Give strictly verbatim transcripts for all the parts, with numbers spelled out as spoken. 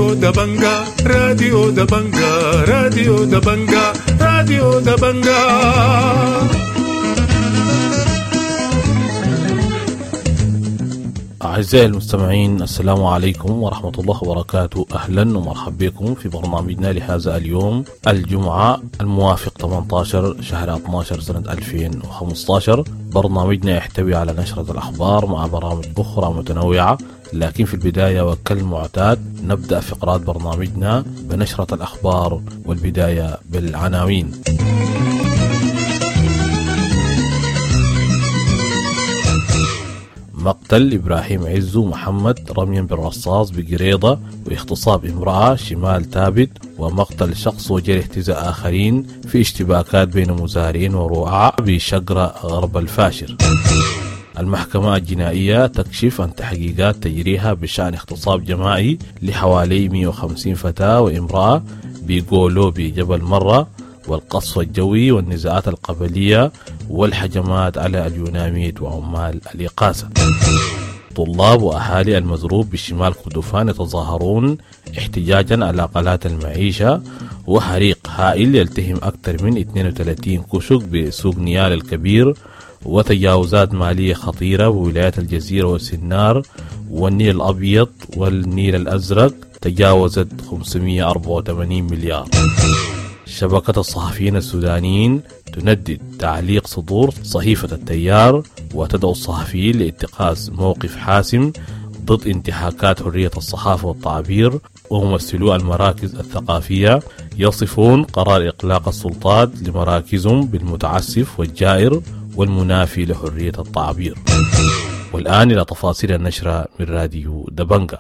راديو دبنجا راديو دبنجا راديو دبنجا راديو دبنجا. أعزائي المستمعين، السلام عليكم ورحمة الله وبركاته. أهلا ومرحبا بكم في برنامجنا لهذا اليوم الجمعة الموافق ثمانية عشر شهر اثنا عشر سنة ألفين وخمسة عشر. برنامجنا يحتوي على نشرة الأخبار مع برامج أخرى متنوعة، لكن في البداية وكالمعتاد نبدأ فقرات برنامجنا بنشرة الأخبار والبداية بالعناوين. مقتل إبراهيم عزو محمد رميا بالرصاص بقريضة واغتصاب امرأة شمال تابت، ومقتل شخص وجرح اهتزاء آخرين في اشتباكات بين مزارعين ورعاة بشقرة غرب الفاشر. المحكمة الجنائية تكشف عن تحقيقات تجريها بشأن اغتصاب جماعي لحوالي مئة وخمسين فتاة وامرأة بقولو بجبل مرة، والقصف الجوي والنزاعات القبلية والحجمات على اليوناميد وعمال الإقاسة. طلاب وأهالي المضروب بشمال كردفان يتظاهرون احتجاجا على قلات المعيشة، وحريق هائل يلتهم أكثر من اثنين وثلاثين كشك بسوق نيال الكبير، وتجاوزات مالية خطيرة بولايات الجزيرة والسنار والنيل الأبيض والنيل الأزرق تجاوزت خمسمئة وأربعة وثمانين مليار. شبكة الصحفيين السودانيين تندد تعليق صدور صحيفة التيار، وتدعو الصحفيين لاتخاذ موقف حاسم ضد انتهاكات حرية الصحافة والتعبير. وممثلو المراكز الثقافية يصفون قرار إغلاق السلطات لمراكزهم بالمتعسف والجائر والمنافي لحرية التعبير. والآن إلى تفاصيل النشرة من راديو دبنجا.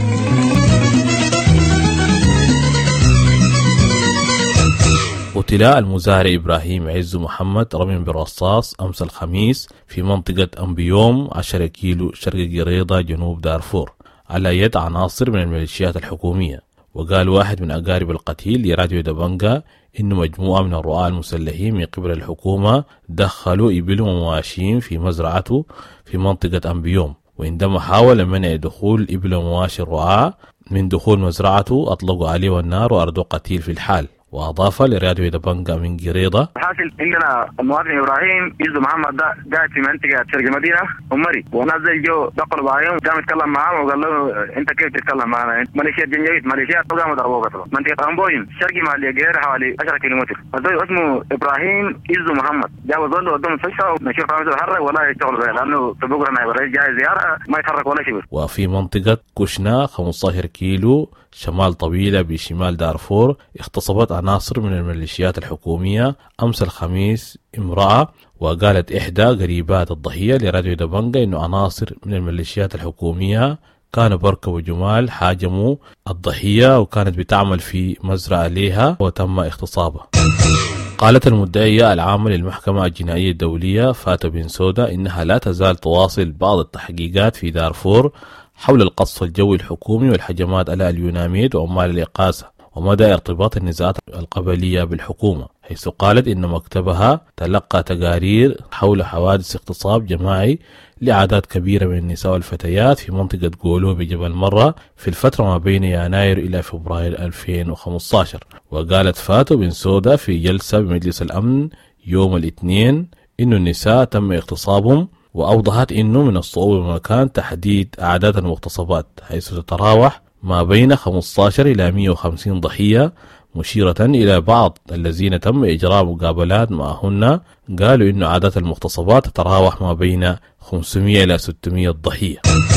قتل المزارع إبراهيم عزو محمد رميا بالرصاص أمس الخميس في منطقة أنبيوم عشرة كيلو شرق قريضة جنوب دارفور على يد عناصر من الميليشيات الحكومية. وقال واحد من أقارب القتيل لراديو دبنجا إنه مجموعة من الرعاة المسلحين من قبل الحكومة دخلوا إبل ومواشين في مزرعته في منطقة أنبيوم، وعندما حاول منع دخول إبل ومواشي الرعاة من دخول مزرعته أطلقوا عليه النار وأردوا قتيل في الحال. وأضاف لراديو دبنجا من قريضة: حاصل عندنا المواطن إبراهيم عزو محمد ده قاعد في منطقة شرق مدينة أمري، وناس زي جو دخلوا عليهم قام يتكلم معاهم وقال له أنت كيف تتكلم معنا؟ ماليشيا جنجويت ماليشيا قاموا ضربوه قتلوا. منطقة أنبوين شرقي مع الجير حوالي عشرة كيلومتر. فزوج اسمه إبراهيم عزو محمد جاء وظل قدام المستشفى ونشوف عامل يتحرك ولا يشتغل بيه، لأنه بكرة أنا إبراهيم جاي زيارة ما يتحرك ولا شيء. وفي منطقة كشنا خمسة عشر كيلو شمال طويلة بشمال دارفور اغتصبت عناصر من الميليشيات الحكومية أمس الخميس امرأة، وقالت إحدى قريبات الضحية لراديو دبنجا إنه عناصر من الميليشيات الحكومية كانوا بركبوا جمال حاجموا الضحية وكانت بتعمل في مزرعة ليها وتم اغتصابها. قالت المدعية العامة للمحكمة الجنائية الدولية فاتو بنسودا إنها لا تزال تواصل بعض التحقيقات في دارفور حول القصف الجوي الحكومي والحجمات على اليوناميد وعمال الإقاسة ومدى ارتباط النزاعات القبلية بالحكومة، حيث قالت إن مكتبها تلقى تقارير حول حوادث اغتصاب جماعي لأعداد كبيرة من النساء والفتيات في منطقة قولو بجبل مرة في الفترة ما بين يناير إلى فبراير ألفين وخمسة عشر. وقالت فاتو بنسودا في جلسة بمجلس الأمن يوم الاثنين إنه النساء تم اغتصابهم، وأوضحت إنه من الصعوبة بمكان تحديد أعداد المغتصبات حيث تتراوح ما بين خمسة عشر إلى مئة وخمسين ضحية، مشيرة إلى بعض الذين تم إجراء مقابلات معهن قالوا إنه أعداد المغتصبات تتراوح ما بين خمسمئة إلى ستمئة ضحية.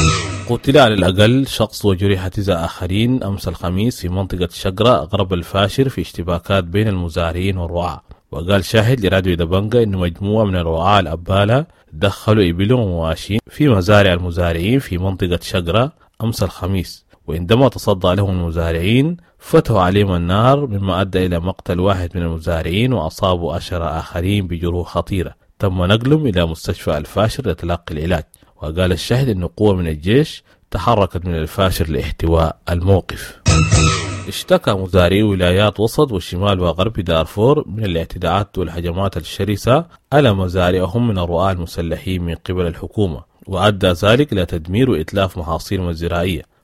قتل على الأقل شخص وجرح اهتزاء آخرين أمس الخميس في منطقة شقرة غرب الفاشر في اشتباكات بين المزارعين والرعاة. وقال شاهد لراديو دبنجا إنه مجموعة من الرعاة الأبالة دخلوا إبلهم ومواشين في مزارع المزارعين في منطقة شقرة أمس الخميس، وعندما تصدى لهم المزارعين فتحوا عليهم النار مما أدى إلى مقتل واحد من المزارعين وأصابوا عشرة آخرين بجروح خطيرة تم نقلهم إلى مستشفى الفاشر لتلقي العلاج. وقال الشاهد إنه قوة من الجيش تحركت من الفاشر لاحتواء الموقف. اشتكى مزارعي ولايات وسط وشمال وغرب دارفور من الاعتداءات والهجمات الشرسة على مزارعهم من الرعاة المسلحين من قبل الحكومة، وأدى ذلك إلى تدمير وإتلاف محاصيلهم الزراعية.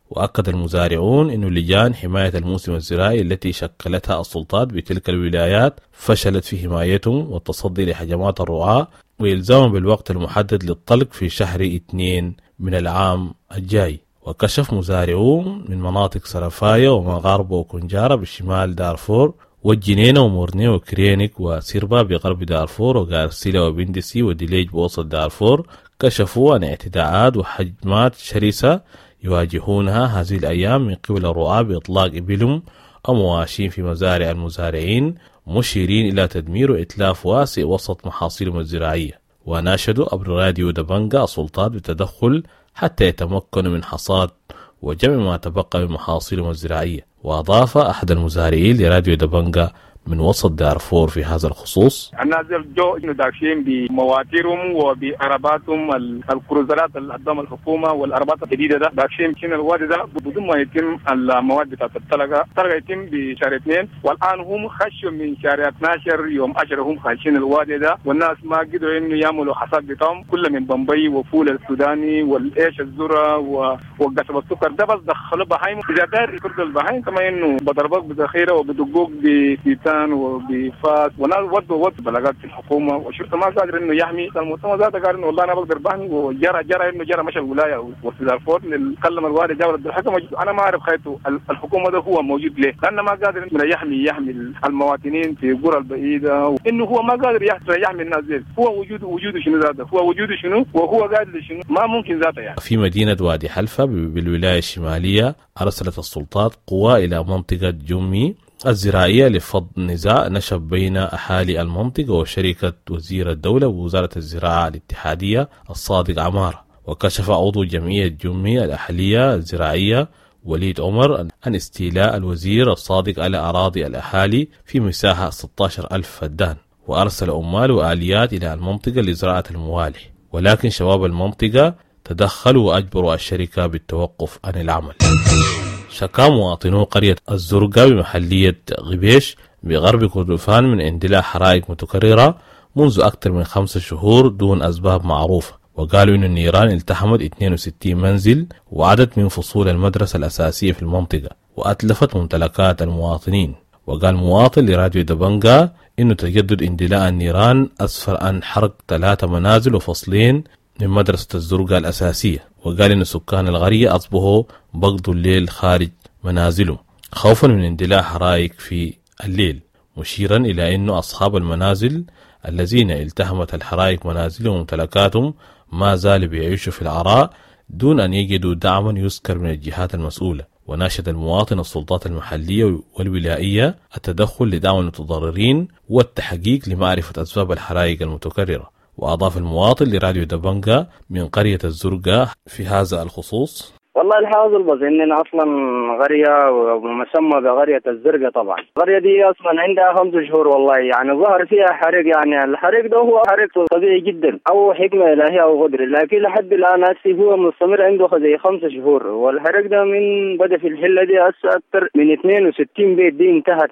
وأكد المزارعون أن لجان حماية الموسم الزراعي التي شكلتها السلطات بتلك الولايات فشلت في حمايتهم والتصدي لهجمات الرعاة وإلزامهم بالوقت المحدد للطلق في شهر اثنين من العام الجاي. وكشف مزارعون من مناطق سرفايا ومغاربة وكنجارة بشمال دارفور والجنينة ومورني وكرينيك وسيربا بغرب دارفور وغارسيلا وبندسي وديليج بوسط دارفور كشفوا عن اعتداءات وهجمات شرسة يواجهونها هذه الأيام من قبل الرعاة بإطلاق إبلهم أو مواشين في مزارع المزارعين، مشيرين إلى تدمير وإتلاف واسع وسط محاصيلهم الزراعية. وناشدوا عبر راديو دبنجا السلطات بالتدخل حتى يتمكنوا من حصاد وجمع ما تبقى من محاصيلهم الزراعية. وأضاف أحد المزارعين لراديو دبنجا من وسط دارفور في هذا الخصوص: الناس جو داخلين بمواتيرهم وبعرباتهم الكروزرات اللي قدام الحكومه والعربات الجديده ده داخلين من الوادي ده بدون ما يتم المواد بتاعت الطلقه، الطلقه يتم بشهر اثنين والان هم خشوا من شهر اثناشر يوم عشرة هم خاشين الوادي ده، والناس ما قدروا انه يعملوا حصاد بتاعهم كله من بمبي وفول السوداني والايش الذره وقصب السكر ده بس دخلوا بهايم. اذا دار يكردوا البهايم كما انه بضربوك بذخيره وبدقوك بتيتان وبفاس وناس ودوا ود بلاغات في الحكومه والشرطه ما قادر انه يحمي المجتمع ذاته، قال انه والله انا بقدر بحمي وجرى جرى انه جرى مشى الولايه وفدارفور كلم الوالي جاوب الحكم. انا ما اعرف خيته الحكومه ده هو موجود ليه؟ لانه ما قادر انه يحمي يحمي المواطنين في القرى البعيده، انه هو ما قادر يحمي الناس دي. هو وجود وجوده شنو ذاته؟ هو وجوده شنو؟ وهو قادر شنو؟ ما ممكن ذاته يعني. في مدينه وادي حلفه بالولايه الشماليه ارسلت السلطات قوى الى منطقه جمي الزراعية لفض نزاع نشب بين أهالي المنطقة وشركة وزير الدولة ووزارة الزراعة الاتحادية الصادق عمارة. وكشف عضو جمعية جمي الأهلية الزراعية وليد عمر عن استيلاء الوزير الصادق على أراضي الأهالي في مساحة ستة عشر ألف فدان، وأرسل أمال وآليات إلى المنطقة لزراعة الموالح، ولكن شباب المنطقة تدخلوا وأجبروا الشركة بالتوقف عن العمل. شكا مواطنو قرية الزرقاء بمحلية غبيش بغرب كردفان من اندلاع حرائق متكررة منذ أكثر من خمسة شهور دون أسباب معروفة، وقالوا إن النيران التحمت اثنين وستين منزل وعدد من فصول المدرسة الأساسية في المنطقة وأتلفت ممتلكات المواطنين. وقال مواطن لراديو دبنجا إنه تجدد اندلاع النيران أسفر عن حرق ثلاثة منازل وفصلين من مدرسة الزرقاء الأساسية، وقال إن سكان القرية أصبحوا بقضوا الليل خارج منازلهم خوفا من اندلاع حرائق في الليل، مشيرا إلى أن أصحاب المنازل الذين التهمت الحرائق منازلهم وممتلكاتهم ما زالوا بيعيشوا في العراء دون أن يجدوا دعما يذكر من الجهات المسؤولة. وناشد المواطن السلطات المحلية والولائية التدخل لدعم المتضررين والتحقيق لمعرفة أسباب الحرائق المتكررة. وأضاف المواطن لراديو دبنجا من قرية الزرقاء في هذا الخصوص: والله الحاصل بس اننا اصلا قريه ومسمى بقريه الزرقاء. طبعا القريه دي اصلا عندها خمس شهور والله يعني ظهر فيها حريق، يعني الحريق ده هو حريق طبيعي جدا او حكمه الهيه او قدر، لكن لحد الان هسه هو مستمر عنده زي خمس شهور. والحريق ده من بدا في الحله دي هسه اكثر من اثنين وستين بيت دي انتهت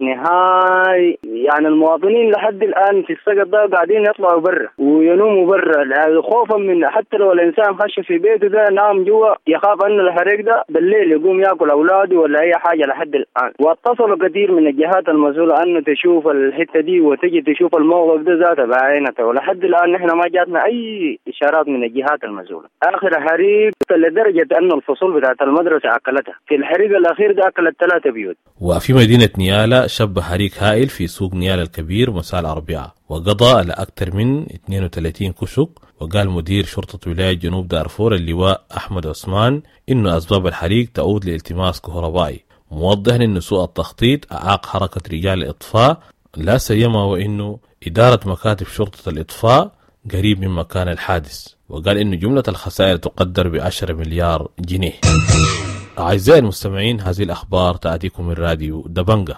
نهاي، يعني المواطنين لحد الان في السقط ده قاعدين يطلعوا برا وينوموا برا خوفا من حتى لو الانسان خش في بيته ده نام جوا يخاف ان الحريق ده بالليل يقوم ياكل اولاده ولا اي حاجه لحد الان. واتصلوا كثير من الجهات المسؤوله انه تشوف الحته دي وتجي تشوف الموقف ده ذاته بعينته، ولحد الان نحن ما جاتنا اي اشارات من الجهات المسؤوله. اخر حريق لدرجه ان الفصول بتاعت المدرسه اكلتها، في الحريق الاخير ده اكلت ثلاثه بيوت. وفي مدينه نيالا شب حريق هائل في سوق نيالا الكبير مساء الاربعاء وقضى على اكثر من اثنين وثلاثين كشك. وقال مدير شرطة ولاية جنوب دارفور اللواء أحمد عثمان إنه أسباب الحريق تعود لالتماس كهربائي، موضحا إنه سوء التخطيط أعاق حركة رجال الإطفاء لا سيما وإنه إدارة مكاتب شرطة الإطفاء قريب من مكان الحادث. وقال إنه جملة الخسائر تقدر بعشرة مليار جنيه. أعزائي المستمعين، هذه الأخبار تأتيكم من راديو دبنجا.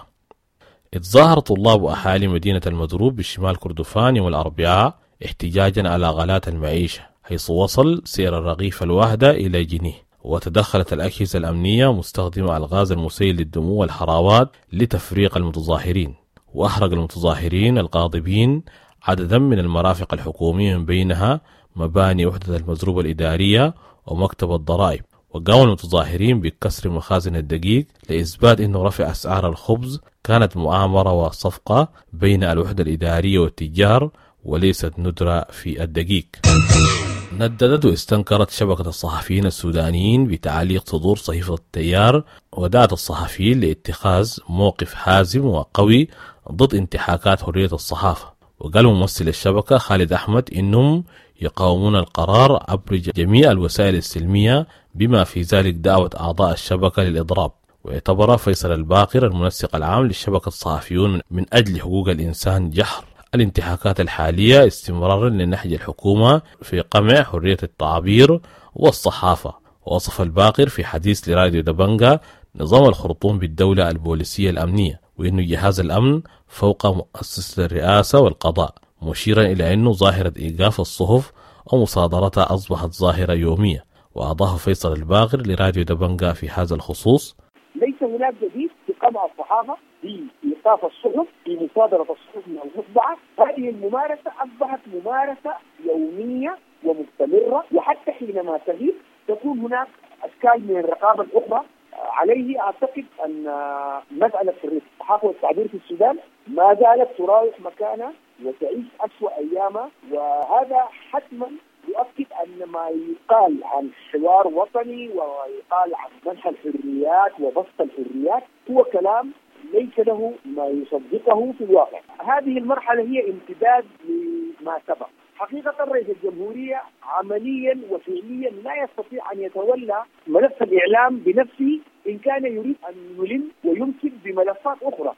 اتظاهر طلاب وأهالي مدينة المضروب بالشمال كردفان يوم الأربعاء احتجاجا على غلاة المعيشة، حيث وصل سعر الرغيف الواحدة إلى جنيه. وتدخلت الأجهزة الأمنية مستخدمة الغاز المسيل للدموع والحراوات لتفريق المتظاهرين، وأحرق المتظاهرين الغاضبين عددا من المرافق الحكومية من بينها مباني وحدة المضروب الإدارية ومكتب الضرائب. وقام المتظاهرين بكسر مخازن الدقيق لإثبات أنه رفع أسعار الخبز كانت مؤامرة وصفقة بين الوحدة الإدارية والتجار وليست ندرة في الدقيق. نددت واستنكرت شبكة الصحفيين السودانيين بتعليق صدور صحيفة التيار، ودعت الصحفيين لاتخاذ موقف حازم وقوي ضد انتهاكات حرية الصحافة. وقال ممثل الشبكة خالد أحمد إنهم يقاومون القرار عبر جميع الوسائل السلمية بما في ذلك دعوة أعضاء الشبكة للإضراب. واعتبر فيصل الباقر المنسق العام للشبكة الصحفيون من أجل حقوق الإنسان جحر الانتهاكات الحالية استمرارا لنهج الحكومة في قمع حرية التعبير والصحافة. ووصف الباقر في حديث لراديو دبنجا نظام الخرطوم بالدولة البوليسية الأمنية، وإنه جهاز الأمن فوق مؤسسة الرئاسة والقضاء، مشيرا إلى أنه ظاهرة إيقاف الصحف ومصادرتها أصبحت ظاهرة يومية. وأضاف فيصل الباقر لراديو دبنجا في هذا الخصوص: ليس هناك جديد في قمع الصحافة، في إيقاف الصحف، في مصادرة الصحف من المطبعة. هذه الممارسة أصبحت ممارسة يومية ومستمرة، وحتى حينما تغيب تكون هناك أشكال من الرقابة الأخرى عليه. أعتقد أن مسألة حرية الصحافة والتعبير في السودان ما زالت تراوح مكانها وتعيش أسوأ أيامها، وهذا حتما يؤكد أن ما يقال عن حوار وطني ويقال عن منح الحريات وبسط الحريات هو كلام ليس له ما يصدقه في الواقع. هذه المرحلة هي امتداد لما سبق. حقيقة رئيس الجمهورية عمليا وفعليا لا يستطيع أن يتولى ملف الإعلام بنفسه إن كان يريد أن يلم ويمسك بملفات أخرى.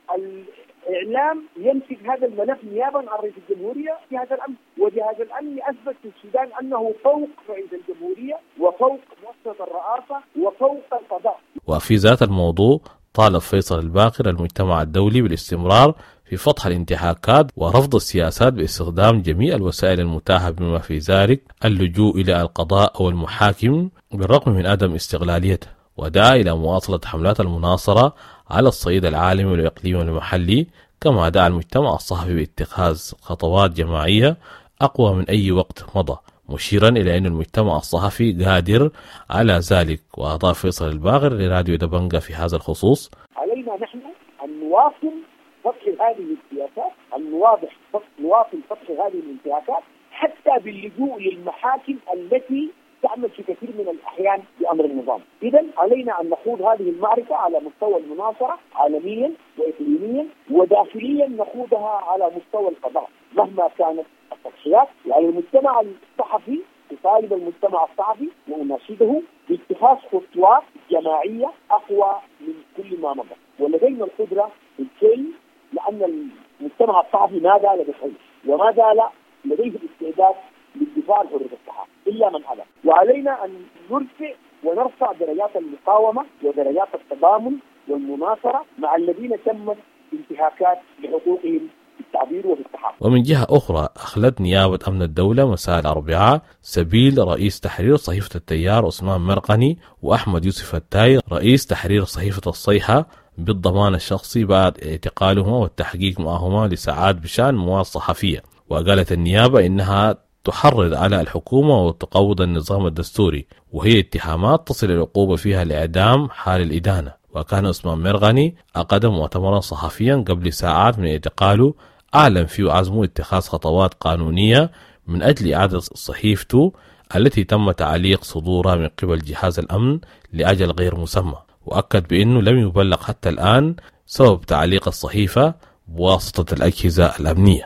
الإعلام يمسك هذا الملف نيابا عن رئيس الجمهورية في هذا الأمر، وجهاز الأمن أثبت في السودان أنه فوق رئيس الجمهورية وفوق مؤسسة الرئاسة وفوق القضاء. وفي ذات الموضوع طالب فيصل الباقر المجتمع الدولي بالاستمرار في فتح الانتهاكات ورفض السياسات باستخدام جميع الوسائل المتاحة بما في ذلك اللجوء إلى القضاء أو المحاكم بالرغم من عدم استقلاليته. ودعا إلى مواصلة حملات المناصرة على الصعيد العالمي والإقليمي والمحلي، كما دعا المجتمع الصحفي باتخاذ خطوات جماعية أقوى من أي وقت مضى، مشيرا إلى أن المجتمع الصحفي قادر على ذلك. وأضاف فيصل الباقر لراديو دبنجا في هذا الخصوص: علينا نحن أن نواصل فتح هذه السياسات، أن نواضح نواصل فتح هذه الانتهاكات حتى باللجوء للمحاكم التي تعمل في كثير من الأحيان بأمر النظام. إذن علينا أن نخوض هذه المعركة على مستوى المناصرة عالميا وإقليميا، وداخليا نخوضها على مستوى القضاء مهما كانت التضحيات. يعني المجتمع الصحفي يطالب المجتمع الصحفي وأناشده باتخاذ خطوات جماعية أقوى من كل ما مضى، ولدينا القدرة بالكي، لأن المجتمع الصحفي ما زال بخير وما زال لديه الاستعداد للدفاع عن حرية الصحافة إلا من أبى. وعلينا أن نرفع ونرفع درجات المقاومة ودرجات التضامن والمناصرة مع الذين تمت انتهاكات لحقوقهم في التعبير وفي الصحافة. ومن جهة أخرى أخلت نيابة أمن الدولة مساء الأربعاء سبيل رئيس تحرير صحيفة التيار عثمان مرقني وأحمد يوسف التاي رئيس تحرير صحيفة الصيحة بالضمان الشخصي بعد اعتقالهما والتحقيق معهما لساعات بشأن مواد صحفية. وقالت النيابة إنها تحرض على الحكومة وتقوض النظام الدستوري، وهي اتهامات تصل العقوبة فيها الإعدام حال الإدانة. وكان عثمان مرغني عقد مؤتمرا صحفيا قبل ساعات من اعتقاله أعلن فيه عزمه اتخاذ خطوات قانونية من أجل إعادة صحيفته التي تم تعليق صدورها من قبل جهاز الأمن لأجل غير مسمى. وأكد بأنه لم يبلغ حتى الآن سبب تعليق الصحيفة بواسطة الأجهزة الأمنية.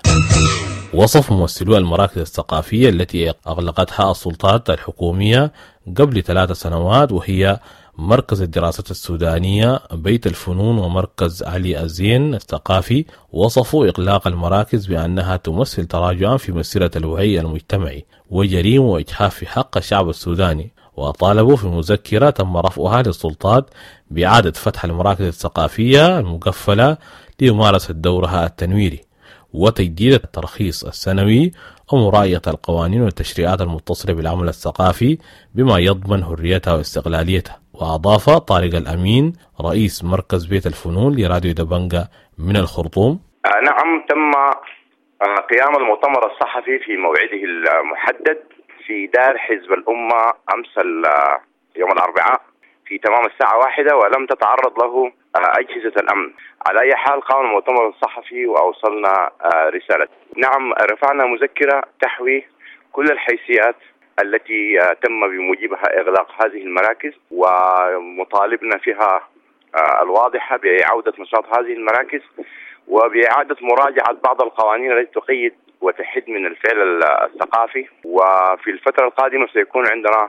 وصف ممثلو المراكز الثقافية التي أغلقتها السلطات الحكومية قبل ثلاث سنوات، وهي مركز الدراسات السودانية، بيت الفنون، ومركز علي الزين الثقافي، وصفوا إغلاق المراكز بأنها تمثل تراجعا في مسيرة الوعي المجتمعي وجريمة وإجحاف في حق الشعب السوداني. وطالبوا في مذكرة تم رفعها للسلطات بإعادة فتح المراكز الثقافية المقفلة لممارسة دورها التنويري وتجديد الترخيص السنوي ومراعية القوانين والتشريعات المتصلة بالعمل الثقافي بما يضمن حريتها واستقلاليتها. وأضاف طارق الأمين رئيس مركز بيت الفنون لراديو دبنجا من الخرطوم: آه نعم، تم آه قيام المؤتمر الصحفي في موعده المحدد في دار حزب الأمة أمس يوم الأربعاء في تمام الساعة واحدة ولم تتعرض له أجهزة الأمن. على أي حال قام المؤتمر الصحفي وأوصلنا رسالة. نعم، رفعنا مذكرة تحوي كل الحيثيات التي تم بموجبها إغلاق هذه المراكز، ومطالبنا فيها الواضحة بإعادة نشاط هذه المراكز وبإعادة مراجعة بعض القوانين التي تقيد وتحد من الفعل الثقافي. وفي الفترة القادمة سيكون عندنا.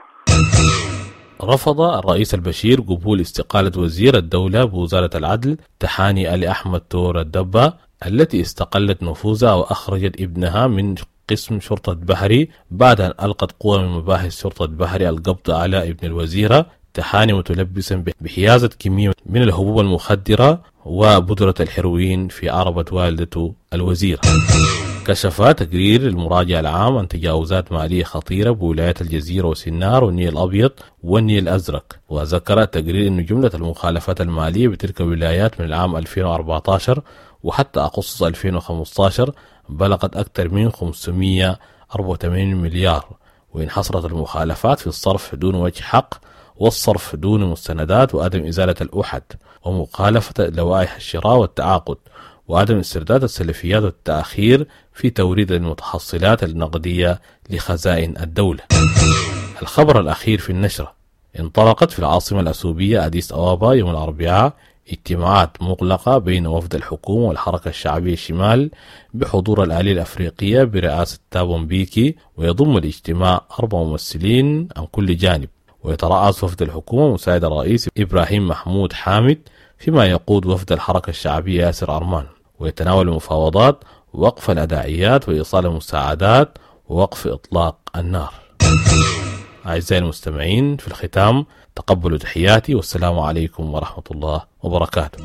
رفض الرئيس البشير قبول استقالة وزير الدولة بوزارة العدل تحاني آل أحمد تور الدبة التي استقلت نفوذها وأخرجت ابنها من قسم شرطة بحري بعد أن ألقت قوى من مباحث شرطة بحري القبض على ابن الوزيرة تحاني متلبسا بحيازة كمية من الحبوب المخدرة وبودرة الهيروين في عربة والدته الوزيرة. كشف تقرير المراجع العام عن تجاوزات مالية خطيرة بولايات الجزيرة وسنار والنيل الأبيض والنيل الأزرق، وذكر التقرير أن جملة المخالفات المالية بتلك الولايات من العام ألفين وأربعة عشر وحتى أغسطس ألفين وخمسة عشر بلغت أكثر من خمسمائة وأربعة وثمانين مليار، وانحصرت المخالفات في الصرف دون وجه حق والصرف دون مستندات وعدم إزالة الأحد ومخالفة لوائح الشراء والتعاقد وعدم استرداد السلفيات والتأخير في توريد المتحصلات النقدية لخزائن الدولة. الخبر الأخير في النشرة: انطلقت في العاصمة الأثيوبية أديس أبابا يوم الأربعاء اجتماعات مغلقة بين وفد الحكومة والحركة الشعبية الشمال بحضور الآلية الأفريقية برئاسة تابو مبيكي، ويضم الاجتماع أربع ممثلين عن كل جانب، ويترأس وفد الحكومة مساعد الرئيس إبراهيم محمود حامد، فيما يقود وفد الحركة الشعبية ياسر أرمان، ويتناول المفاوضات وقف الأداعيات وإيصال المساعدات ووقف إطلاق النار. أعزائي المستمعين، في الختام تقبلوا تحياتي والسلام عليكم ورحمة الله وبركاته.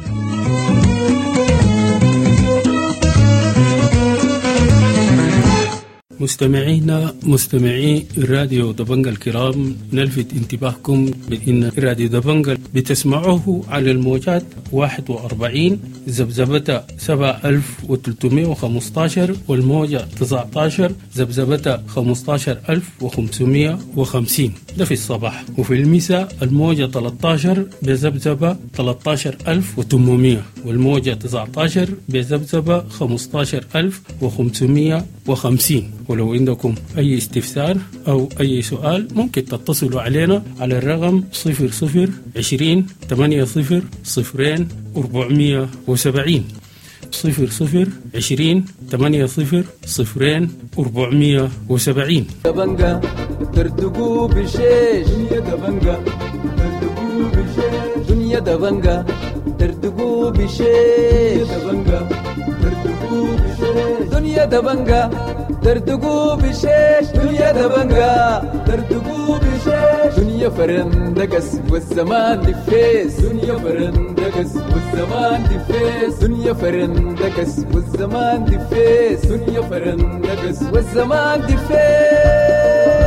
مستمعينا مستمعي راديو دبنجة الكرام، نلفت انتباهكم بأن راديو دبنجة بتسمعوه على الموجات واحد وأربعين زبزبة سبعة آلاف وثلاثمائة وخمسة عشر والموجة تسعة عشر زبزبة خمسة عشر ألف وخمسمائة وخمسين، ده في الصباح. وفي المساء الموجة ثلاثة عشر بزبزبة ثلاثة عشر ألف وثمانمائة والموجة تسعة عشر بزبزبة خمسة عشر ألف وخمسمائة وخمسين. ولو عندكم أي استفسار أو أي سؤال ممكن تتصلوا علينا على الرقم صفر صفر عشرين ثمانية صفر صفرين أربعمائة وسبعين صفر صفر عشرين ثمانية صفر صفرين أربعمائة وسبعين. دبنجة ترتقو بشيش دنيا دبنجة ترتقو بشيش دنيا دبنجة ترتقو بشيش دبنجة ترتقو بشيش دنيا دبنجة ترتقو بشيش دنيا دبنجة ترتقو بشيش دنيا فرندقس والزمان دفيس دنيا فرندقس والزمان دفيس دنيا فرندقس والزمان دفيس دنيا فرندقس والزمان دفيس.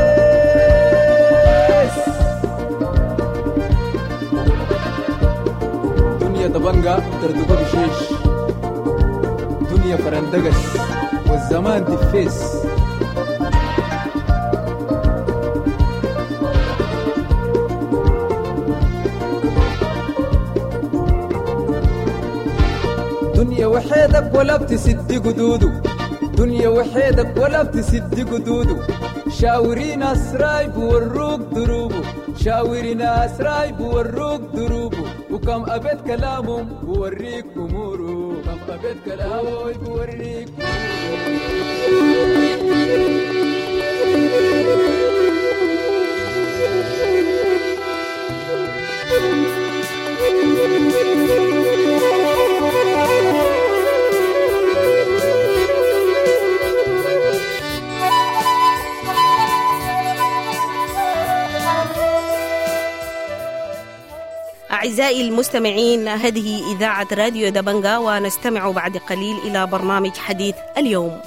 دنيا دبنجة ترتقو بشيش دنيا فرندقس والزمان دفيس. دنيا وحيدك ولا بتسد قدودو دنيا وحيدك ولا بتسد قدودو شاورين أسراي بوروك دروبو شاورين أسراي بوروك دروبو وكم أبد كلامهم بوريك أمورو كم أبد كلامهم بوريك أعزائي المستمعين، هذه إذاعة راديو دبنجة، ونستمع بعد قليل إلى برنامج حديث اليوم.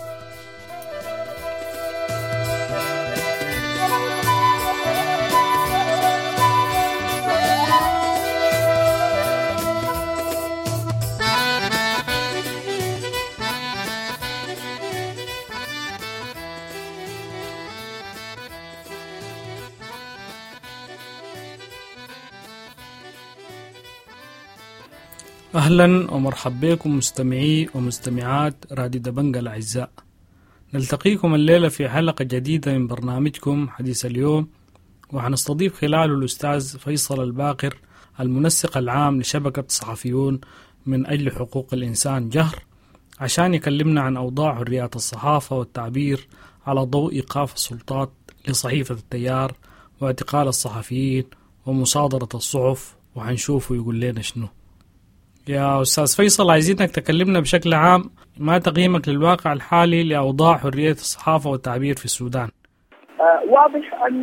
أهلا ومرحبا بكم مستمعي ومستمعات راديو دبنجة الأعزاء. نلتقيكم الليلة في حلقة جديدة من برنامجكم حديث اليوم، وحنستضيف خلاله الأستاذ فيصل الباقر المنسق العام لشبكة صحفيون من أجل حقوق الإنسان جهر، عشان يكلمنا عن أوضاع حريات الصحافة والتعبير على ضوء إيقاف السلطات لصحيفة التيار واعتقال الصحفيين ومصادرة الصحف، وحنشوفه يقول لنا شنو. يا أستاذ فيصل، عايزينك تكلمنا بشكل عام ما تقييمك للواقع الحالي لأوضاع حرية الصحافة والتعبير في السودان. آه واضح أن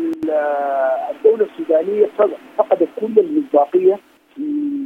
الدولة السودانية فقدت كل المصداقية في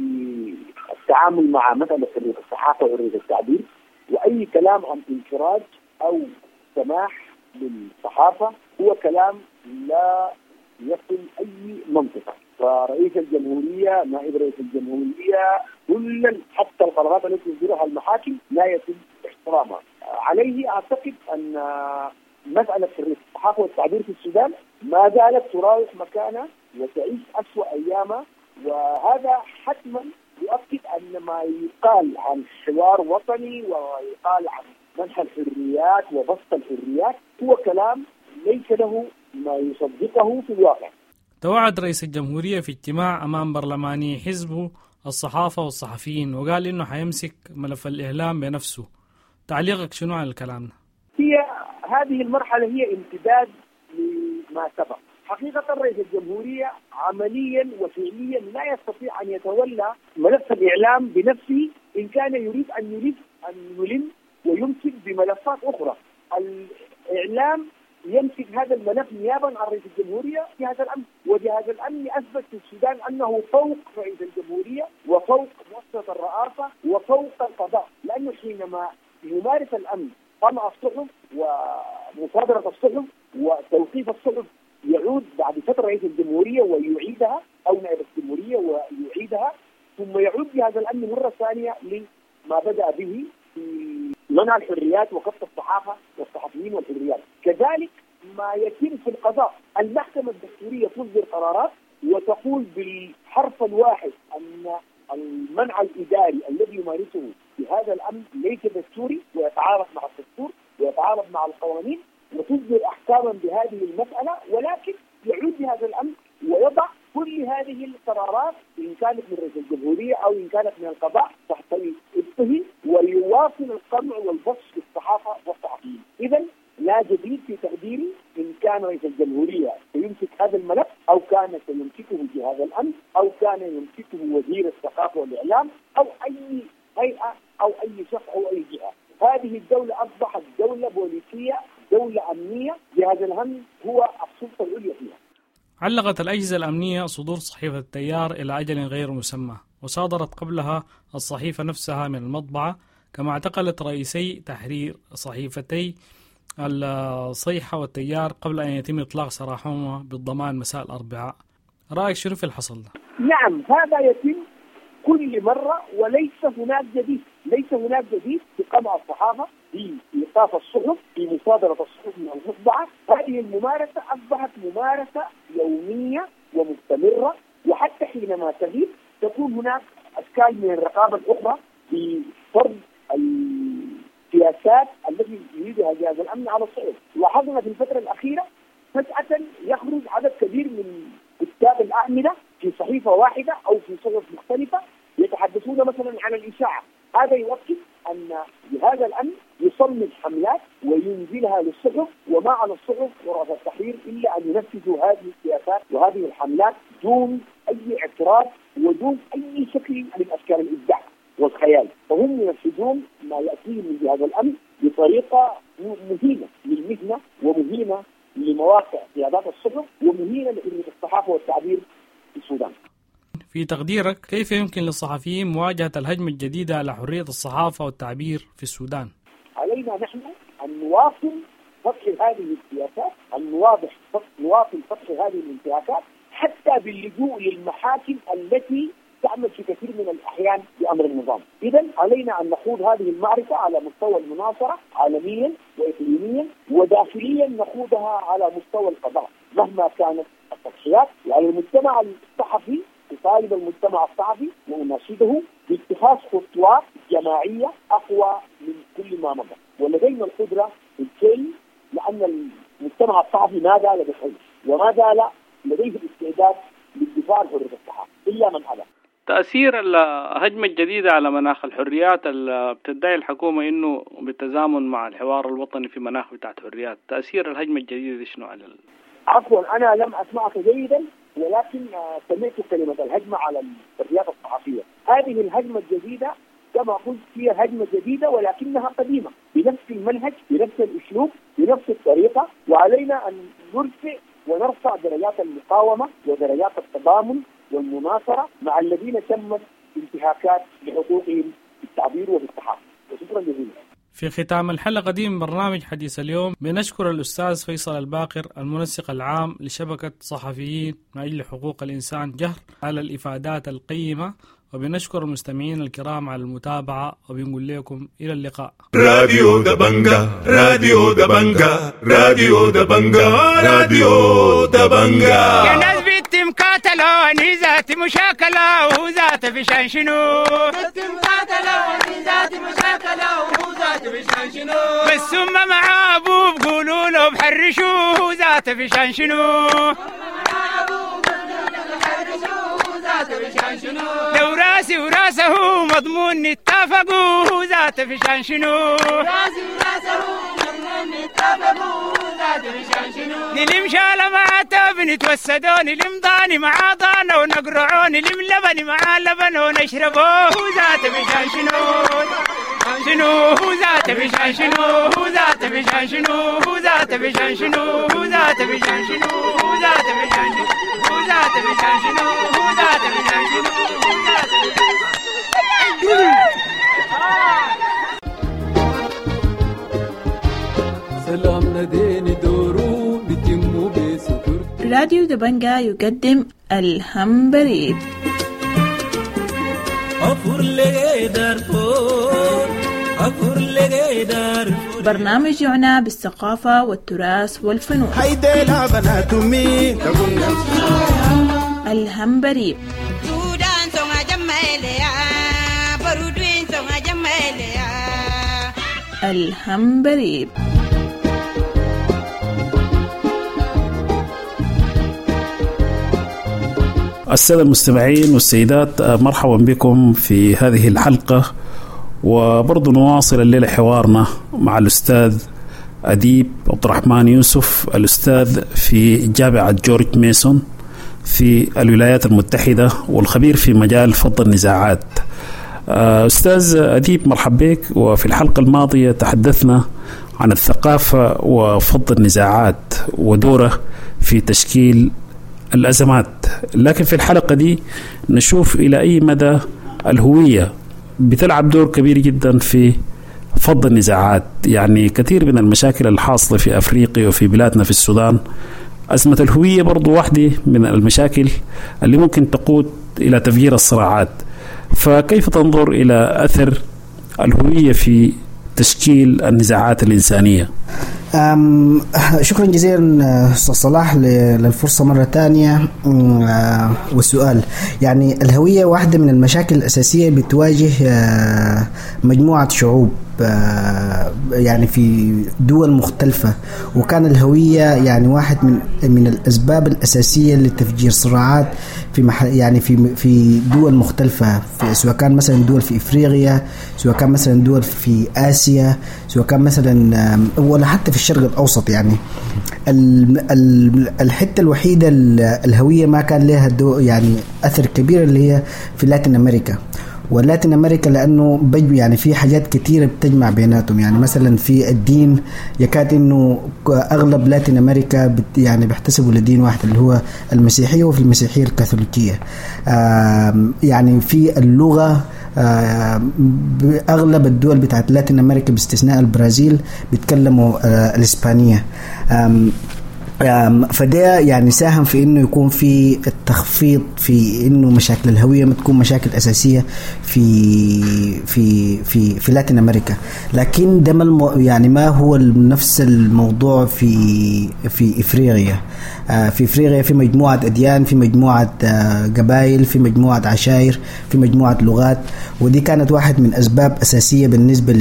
التعامل مع مسألة حرية الصحافة وحرية التعبير، وأي كلام عن انفراج أو سماح للصحافة هو كلام لا يصل أي منطقة. فرئيس الجمهورية، نائب رئيس الجمهورية، كل حتى القرارات التي تصدرها المحاكم لا يتم احترامها. عليه أعتقد أن مسألة حرية الصحافة والتعبير في السودان ما زالت تراوح مكانها وتعيش أسوأ أيامها، وهذا حتما يؤكد أن ما يقال عن حوار وطني ويقال عن منح الحريات وبسط الحريات هو كلام ليس له ما يصدقه في الواقع. توعد رئيس الجمهورية في اجتماع أمام برلماني حزبه الصحافة والصحفيين، وقال إنه حيمسك ملف الإعلام بنفسه. تعليقك شنو على الكلام ده؟ هي هذه المرحلة هي امتداد لما سبق. حقيقة رئيس الجمهورية عمليا وفعليا لا يستطيع أن يتولى ملف الإعلام بنفسه إن كان يريد أن يلف أن يلم ويمسك بملفات أخرى. الإعلام يمسك هذا الملف نيابا عن رئيس الجمهورية في هذا الأمر، وجهاز الأمن أثبت في السودان أنه فوق رئيس الجمهورية وفوق مؤسسة الرئاسة وفوق القضاء، لأنه حينما يمارس الأمن قمع الصحف ومصادرة الصحف وتوقيف الصحف يعود بعد فترة رئيس الجمهورية ويعيدها أو نائب الجمهورية ويعيدها، ثم يعود جهاز الأمن مرة ثانية لما بدأ به في منع الحريات وقصف الصحافة والصحفيين والحريات. كذلك ما يتم في القضاء، المحكمة الدستورية تصدر قرارات وتقول بالحرف الواحد أن المنع الإداري الذي يمارسه في هذا الأمر ليس دستوري ويتعارض مع الدستور ويتعارض مع القوانين، وتصدر أحكاما بهذه المسألة، ولكن يعود بهذا الأمر ويضع كل هذه القرارات إن كانت من رئيس الجمهورية أو إن كانت من القضاء تحت الإبطه، ويواصل القمع والبث في الصحافة والصحفيين. إذن لا جديد في تقديري إن كان رئيس الجمهورية سيمسك هذا الملف أو كان سيمسكه جهاز الأمن أو كان يمسكه وزير الثقافة والإعلام أو أي هيئة أو أي شخص أو أي جهة. هذه الدولة أصبحت دولة بوليسية، دولة أمنية، جهاز الأمن هو السلطة العليا فيها. علقت الأجهزة الأمنية صدور صحيفة التيار إلى أجل غير مسمى، وصادرت قبلها الصحيفة نفسها من المطبعة، كما اعتقلت رئيسي تحرير صحيفتي الصيحة والتيار قبل أن يتم إطلاق سراحهما بالضمان مساء الأربعاء. رأيك شنو في الحصل ده؟ نعم، هذا يتم كل مرة وليس هناك جديد، ليس هناك جديد في قمع الصحافة، في إيقاف الصحف، في مصادرة الصحف من المطبعة. هذه الممارسة أصبحت ممارسة يومية ومستمرة، وحتى حينما تغيب تكون هناك أشكال من الرقابة الأخرى في فرض السياسات التي يريدها جهاز الأمن على الصحف. لاحظنا في الفترة الأخيرة فجأة يخرج عدد كبير من كتاب الأعمدة في صحيفة واحدة أو في صحف مختلفة يتحدثون مثلا عن الإشاعة. هذا يؤكد أن جهاز الأمن يصمم حملات وينزلها للصحف، وما على الصحف ورأس التحرير إلا أن ينفذوا هذه السياسات وهذه الحملات دون أي اعتراض ودون أي شكل من أشكال الإبداع والخيال. فهم ينفذون ما يأتيهم من جهاز الأمن بطريقة مهينة للمهنة ومهينة لمواقع قيادات الصحف ومهينة لحرية الصحافة والتعبير في السودان. في تقديرك كيف يمكن للصحفيين مواجهة الهجمة الجديدة على حرية الصحافة والتعبير في السودان؟ علينا نحن أن نواصل فتح هذه السياسات، أن نواضح نواصل فتح هذه الانتهاكات حتى باللجوء للمحاكم التي تعمل في كثير من الأحيان بأمر النظام. إذن علينا أن نخوض هذه المعركة على مستوى المناصرة عالميا وإقليميا، وداخليا نخوضها على مستوى القضاء مهما كانت التضحيات. وعلى المجتمع الصحفي في نطالب المجتمع الصحفي ونناشده باتخاذ خطوات جماعية أقوى من كل ما مضى، ولدينا القدرة بالكي لأن المجتمع الصحفي ما زال بخير وما زال لديه الاستعداد للدفاع عن حرية الصحافة إلا من أبى. تأثير الهجمة الجديدة على مناخ الحريات اللي بتدعي الحكومة إنه بالتزامن مع الحوار الوطني في مناخ بتاعت حريات، تأثير الهجمة الجديدة دي شنو على ال... عفوا أنا لم أسمعك جيدا، ولكن سمعت كلمة الهجمة على الحريات الصحفية. هذه الهجمة الجديدة كما قلت هي هجمة جديدة ولكنها قديمة، بنفس المنهج بنفس الأسلوب بنفس الطريقة، وعلينا أن نرفع ونرفع درجات المقاومة ودرجات التضامن والمناصرة مع الذين تمت انتهاكات لحقوقهم بالتعبير وبالصحافة. وشكرا جزيلا. في ختام الحلقة دي من برنامج حديث اليوم بنشكر الأستاذ فيصل الباقر المنسق العام لشبكة صحفيين من أجل حقوق الإنسان جهر على الإفادات القيمة، وبنشكر المستمعين الكرام على المتابعة، وبنقول لكم إلى اللقاء. راديو دبنجا راديو دبنجا راديو دبنجا راديو دبنجا. يا ناس بنتي مقاتلة أني ذاتي مشاكلة وهو ذاتي بشان شنو، بنتي مقاتلة أني ذاتي مشاكلة وهو ذاتي بشان شنو، بس هم مع أبوه بقولوا له بحرشوا وهو ذاتي بشان شنو، لو راسي وراسه مضمون اتفقوا ذات فشان شنو، راسي وراسه مضمون اتفقوا ذات فشان شنو، نلم شالة مع تاب نتوسدوا نلم ضاني مع ضانا ونقرعوا نلم لبني مع لبن ونشربوا ذات فشان شنو شنو ذات فشان شنو ذات فشان شنو ذات فشان شنو ذات فشان شنو ذات فشان شنو ذات فشان شنو ذات فشان شنو. سلام نديني دورو بتمو بسكر. راديو دبنجا يقدم الهم بريد. أفور لغي دارفور أفور لغي دارفور، برنامج يعنى بالثقافة والتراث والفنون. هيدي لا بنات مين الهم بريد. الهم بريد. السادة المستمعين والسيدات، مرحبا بكم في هذه الحلقة، وبرضو نواصل الليلة حوارنا مع الأستاذ أديب عبد الرحمن يوسف، الأستاذ في جامعة جورج ميسون في الولايات المتحدة والخبير في مجال فض النزاعات. أستاذ أديب مرحب بك. وفي الحلقة الماضية تحدثنا عن الثقافة وفض النزاعات ودوره في تشكيل الأزمات، لكن في الحلقة دي نشوف إلى أي مدى الهوية بتلعب دور كبير جدا في فض النزاعات. يعني كثير من المشاكل الحاصلة في أفريقيا وفي بلادنا في السودان، أزمة الهوية برضو واحدة من المشاكل اللي ممكن تقود إلى تفجير الصراعات. فكيف تنظر إلى أثر الهوية في تشكيل النزاعات الإنسانية؟ شكرا جزيلا أستاذ صلاح للفرصة مرة تانية والسؤال. يعني الهوية واحدة من المشاكل الأساسية بتواجه مجموعة شعوب يعني في دول مختلفة، وكان الهوية يعني واحد من من الأسباب الأساسية لتفجير صراعات في محل يعني في في دول مختلفة، في سواء كان مثلا دول في إفريقيا، سواء كان مثلا دول في آسيا، سواء كان مثلا ولا حتى في الشرق الأوسط. يعني الحتة الوحيدة الهوية ما كان لها يعني أثر كبير اللي هي في لاتين أمريكا. ولاتين أمريكا لأنه بيجوا يعني في حاجات كتيرة بتجمع بيناتهم، يعني مثلا في الدين يكاد إنه أغلب لاتين أمريكا يعني بيحتسبوا لدين واحد اللي هو المسيحية، وفي المسيحية الكاثوليكية. يعني في اللغة أغلب الدول بتاعت لاتين أمريكا باستثناء البرازيل بيتكلموا الإسبانية. فده يعني ساهم في انه يكون في التخفيض في انه مشاكل الهويه ما تكون مشاكل اساسيه في في في في لاتين امريكا. لكن ده يعني ما هو نفس الموضوع في في افريقيا. في افريقيا في مجموعه اديان، في مجموعه قبائل، في مجموعه عشائر، في مجموعه لغات، ودي كانت واحد من اسباب اساسيه بالنسبه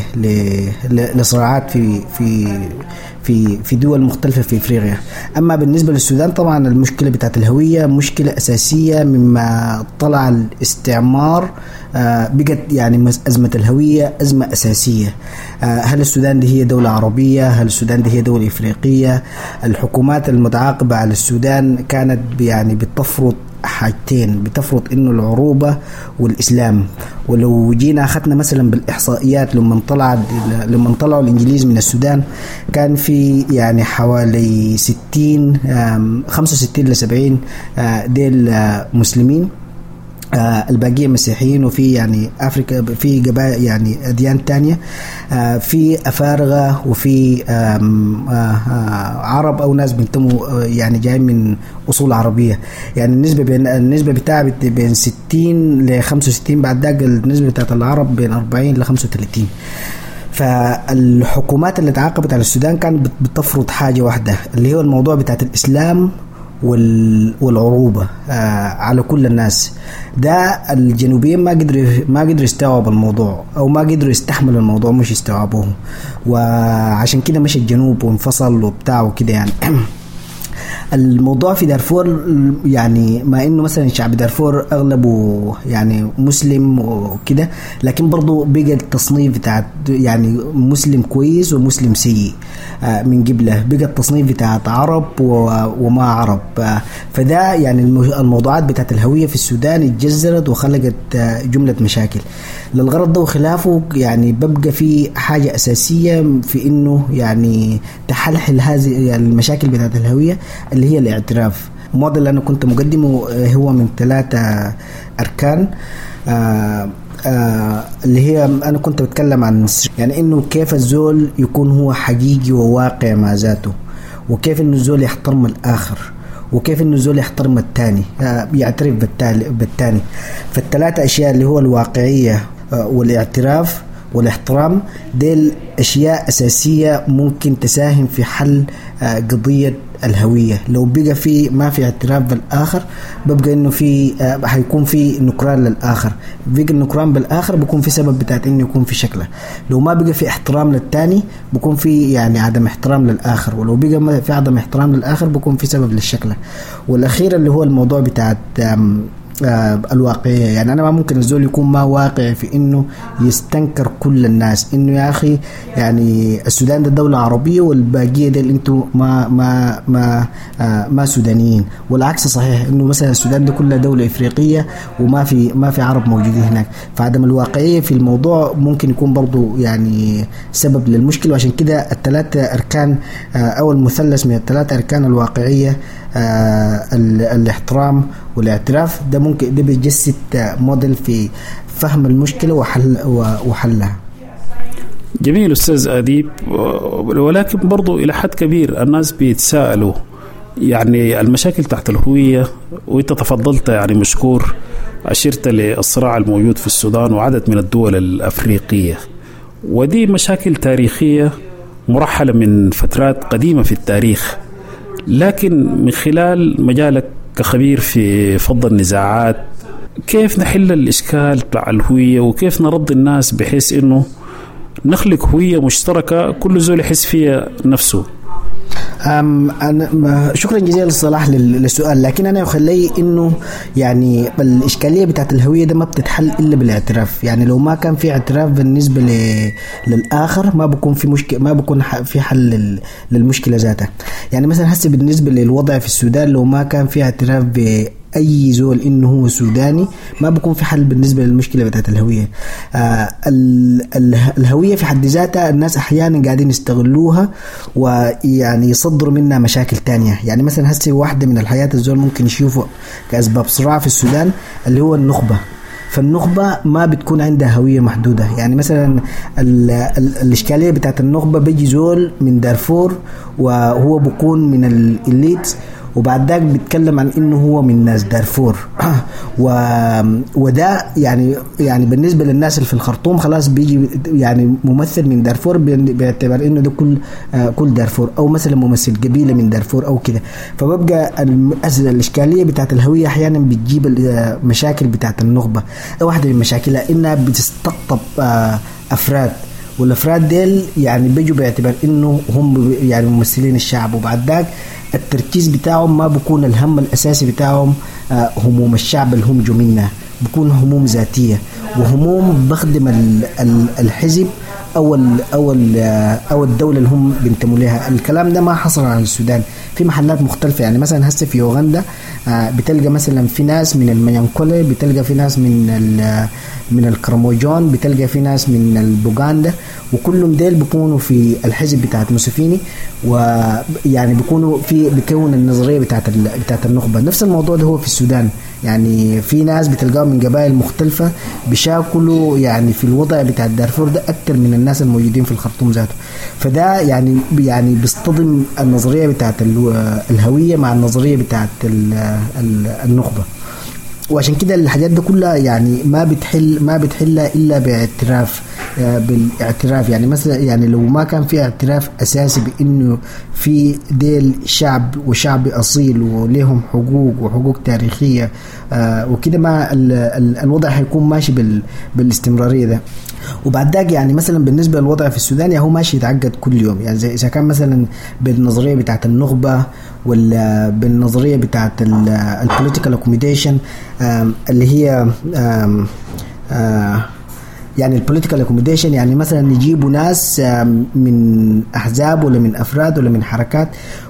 ل لصراعات في في في في دول مختلفة في إفريقيا. أما بالنسبة للسودان طبعا المشكلة بتاعت الهوية مشكلة أساسية مما طلع الاستعمار، بقت يعني أزمة الهوية أزمة أساسية. هل السودان دي هي دولة عربية؟ هل السودان دي هي دولة إفريقية؟ الحكومات المتعاقبة على السودان كانت يعني بتفرض حاجتين، بتفرض انه العروبة والاسلام. ولو جينا اخذنا مثلا بالاحصائيات لما طلع لما طلعوا الانجليز من السودان كان في يعني حوالي ستين خمسة وستين لسبعين ديل مسلمين، آه الباقية مسيحيين، وفي يعني أفريقيا في قبائل يعني أديان تانية، آه في أفارقة، وفي آه آه عرب أو ناس بنتموا يعني جاي من أصول عربية. يعني النسبة بين النسبة بتاعت بين ستين لخمسة وستين، بعد ذاك النسبة بتاعت العرب بين أربعين لخمسة وثلاثين. فالحكومات اللي تعاقبت على السودان كانت بتفرض حاجة واحدة اللي هو الموضوع بتاعت الإسلام والعروبة آه على كل الناس. ده الجنوبيين ما قدروا ما قدروا يستوعبوا الموضوع أو ما قدروا يستحملوا الموضوع، مش يستوعبوه، وعشان كده مش الجنوب وانفصل وبتاع وكده يعني. الموضوع في دارفور يعني ما انه مثلا شعب دارفور اغلبه يعني مسلم وكده، لكن برضو بقى التصنيف بتاع يعني مسلم كويس ومسلم سيء من قبله، بقى التصنيف بتاع عرب وما عرب. فده يعني الموضوعات بتاعت الهوية في السودان اتجذرت وخلقت جملة مشاكل. للغرض ده وخلافه يعني ببقى في حاجة أساسية في انه يعني تحلحل هذه المشاكل بتاعت الهوية اللي هي الاعتراف. الموضوع اللي أنا كنت مقدمه هو من ثلاثة أركان، آآ آآ اللي هي أنا كنت بتكلم عن يعني إنه كيف الزول يكون هو حقيقي وواقع مع ذاته، وكيف إنه الزول يحترم الآخر، وكيف إنه الزول يحترم التاني، يعترف بالتاني. فالثلاثة أشياء اللي هو الواقعية والاعتراف والاحترام دي أشياء أساسية ممكن تساهم في حل قضية الهوية. لو بقى في ما في اعتراف بالآخر ببقى إنه في هيكون في نكران للآخر، بقى النكران بالآخر بيكون في سبب بتاعت إنه يكون في شكله. لو ما بقى في احترام للتاني بيكون في يعني عدم احترام للآخر، ولو بقى ما في عدم احترام للآخر بيكون في سبب للشكله. والأخير اللي هو الموضوع بتاعت آه الواقعية. يعني أنا ما ممكن الزول يكون ما واقعي في إنه يستنكر كل الناس إنه يا أخي يعني السودان ده دولة عربية والباقية ده أنتوا ما ما ما آه ما سودانيين، والعكس صحيح إنه مثلا السودان ده كلها دولة إفريقية وما في ما في عرب موجودين هناك. فعدم الواقعية في الموضوع ممكن يكون برضو يعني سبب للمشكلة. وعشان كده الثلاثة أركان آه أو المثلث من الثلاثة أركان الواقعية آه الاحترام والاعتراف ده ممكن ده بيجسد موديل في فهم المشكلة وحل وحلها. جميل أستاذ أديب. ولكن برضو إلى حد كبير الناس بيتساءلوا يعني المشاكل تحت الهوية، وإنت تفضلت يعني مشكور أشرت للصراع الموجود في السودان وعدد من الدول الأفريقية، ودي مشاكل تاريخية مرحلة من فترات قديمة في التاريخ. لكن من خلال مجالك كخبير في فض النزاعات، كيف نحل الإشكال بتاع الهوية وكيف نرضي الناس بحيث إنه نخلق هوية مشتركة كل زول يحس فيها نفسه؟ أم أنا شكرا جزيلا صلاح للسؤال، لكن أنا يخلي إنه يعني الإشكالية بتاعت الهوية ده ما بتتحل إلا بالاعتراف. يعني لو ما كان في اعتراف بالنسبة للآخر ما بكون في مشكلة، ما بكون في حل للمشكلة ذاتها. يعني مثلا هسه بالنسبة للوضع في السودان لو ما كان في اعتراف ب أي زول إنه هو سوداني ما بكون في حل بالنسبة للمشكلة بتاعت الهوية. آه الهوية في حد ذاتها الناس أحيانا قاعدين يستغلوها ويعني يصدروا منها مشاكل تانية. يعني مثلا هسه واحدة من الحياة الزول ممكن يشوفوا كأسباب صراع في السودان اللي هو النخبة. فالنخبة ما بتكون عندها هوية محدودة. يعني مثلا ال ال الإشكالية بتاعت النخبة بيجي زول من دارفور وهو بيكون من الإليت وبعد ذاك بيتكلم عن انه هو من ناس دارفور و... وده يعني يعني بالنسبه للناس اللي في الخرطوم خلاص بيجي يعني ممثل من دارفور بيعتبر انه ده كل آه كل دارفور، او مثلا ممثل قبيله من دارفور او كده. فببقى الاشكاليه بتاعت الهويه احيانا بتجيب المشاكل بتاعت النخبه. واحده من مشاكلها انها بتستقطب آه افراد، والافراد ديل يعني بيجوا باعتبار انه هم يعني ممثلين الشعب، وبعد ذاك التركيز بتاعهم ما بيكون الهم الأساسي بتاعهم هموم الشعب اللي هم جو منها، بيكون هموم ذاتية وهموم بخدم الحزب أو أو أو الدولة اللي هم بينتموا لها. الكلام ده ما حصل على السودان، في محلات مختلفة. يعني مثلا هسه في يوغندا بتلقى مثلا في ناس من المنيانكولي، بتلقى في ناس من من الكرموجون، بتلقى في ناس من البوغندا، وكلهم ديل بيكونوا في الحزب بتاعت موسيفيني، ويعني بيكونوا في بيكون النظرية بتاعت بتاعت النخبة. نفس الموضوع ده هو في السودان، يعني في ناس بتلقاهم من قبائل مختلفة بيشاكلوا يعني في الوضع بتاع دارفور ده أكثر من الناس الموجودين في الخرطوم ذاته. فده يعني يعني بيصطدم النظرية بتاعت الهوية مع النظرية بتاعت النخبة، وعشان كده الحاجات دي كلها يعني ما بتحل ما بتحلها الا باعتراف بالاعتراف. يعني مثلا يعني لو ما كان في اعتراف اساسي بانه في ديل شعب وشعب اصيل وليهم حقوق وحقوق تاريخيه وكده، ما الوضع هيكون ماشي بالاستمراريه ده. وبعد ذاك يعني مثلا بالنسبه للوضع في السودان يعني هو ماشي يتعقد كل يوم، يعني زي اذا كان مثلا بالنظريه بتاعت النخبه ولا بالنظريه بتاعت البوليتيكال اكوموديشن اللي هي آم آم يعني البوليتيكال اكوموديشن، يعني مثلا نجيبوا ناس من احزاب ولا من افراد ولا من حركات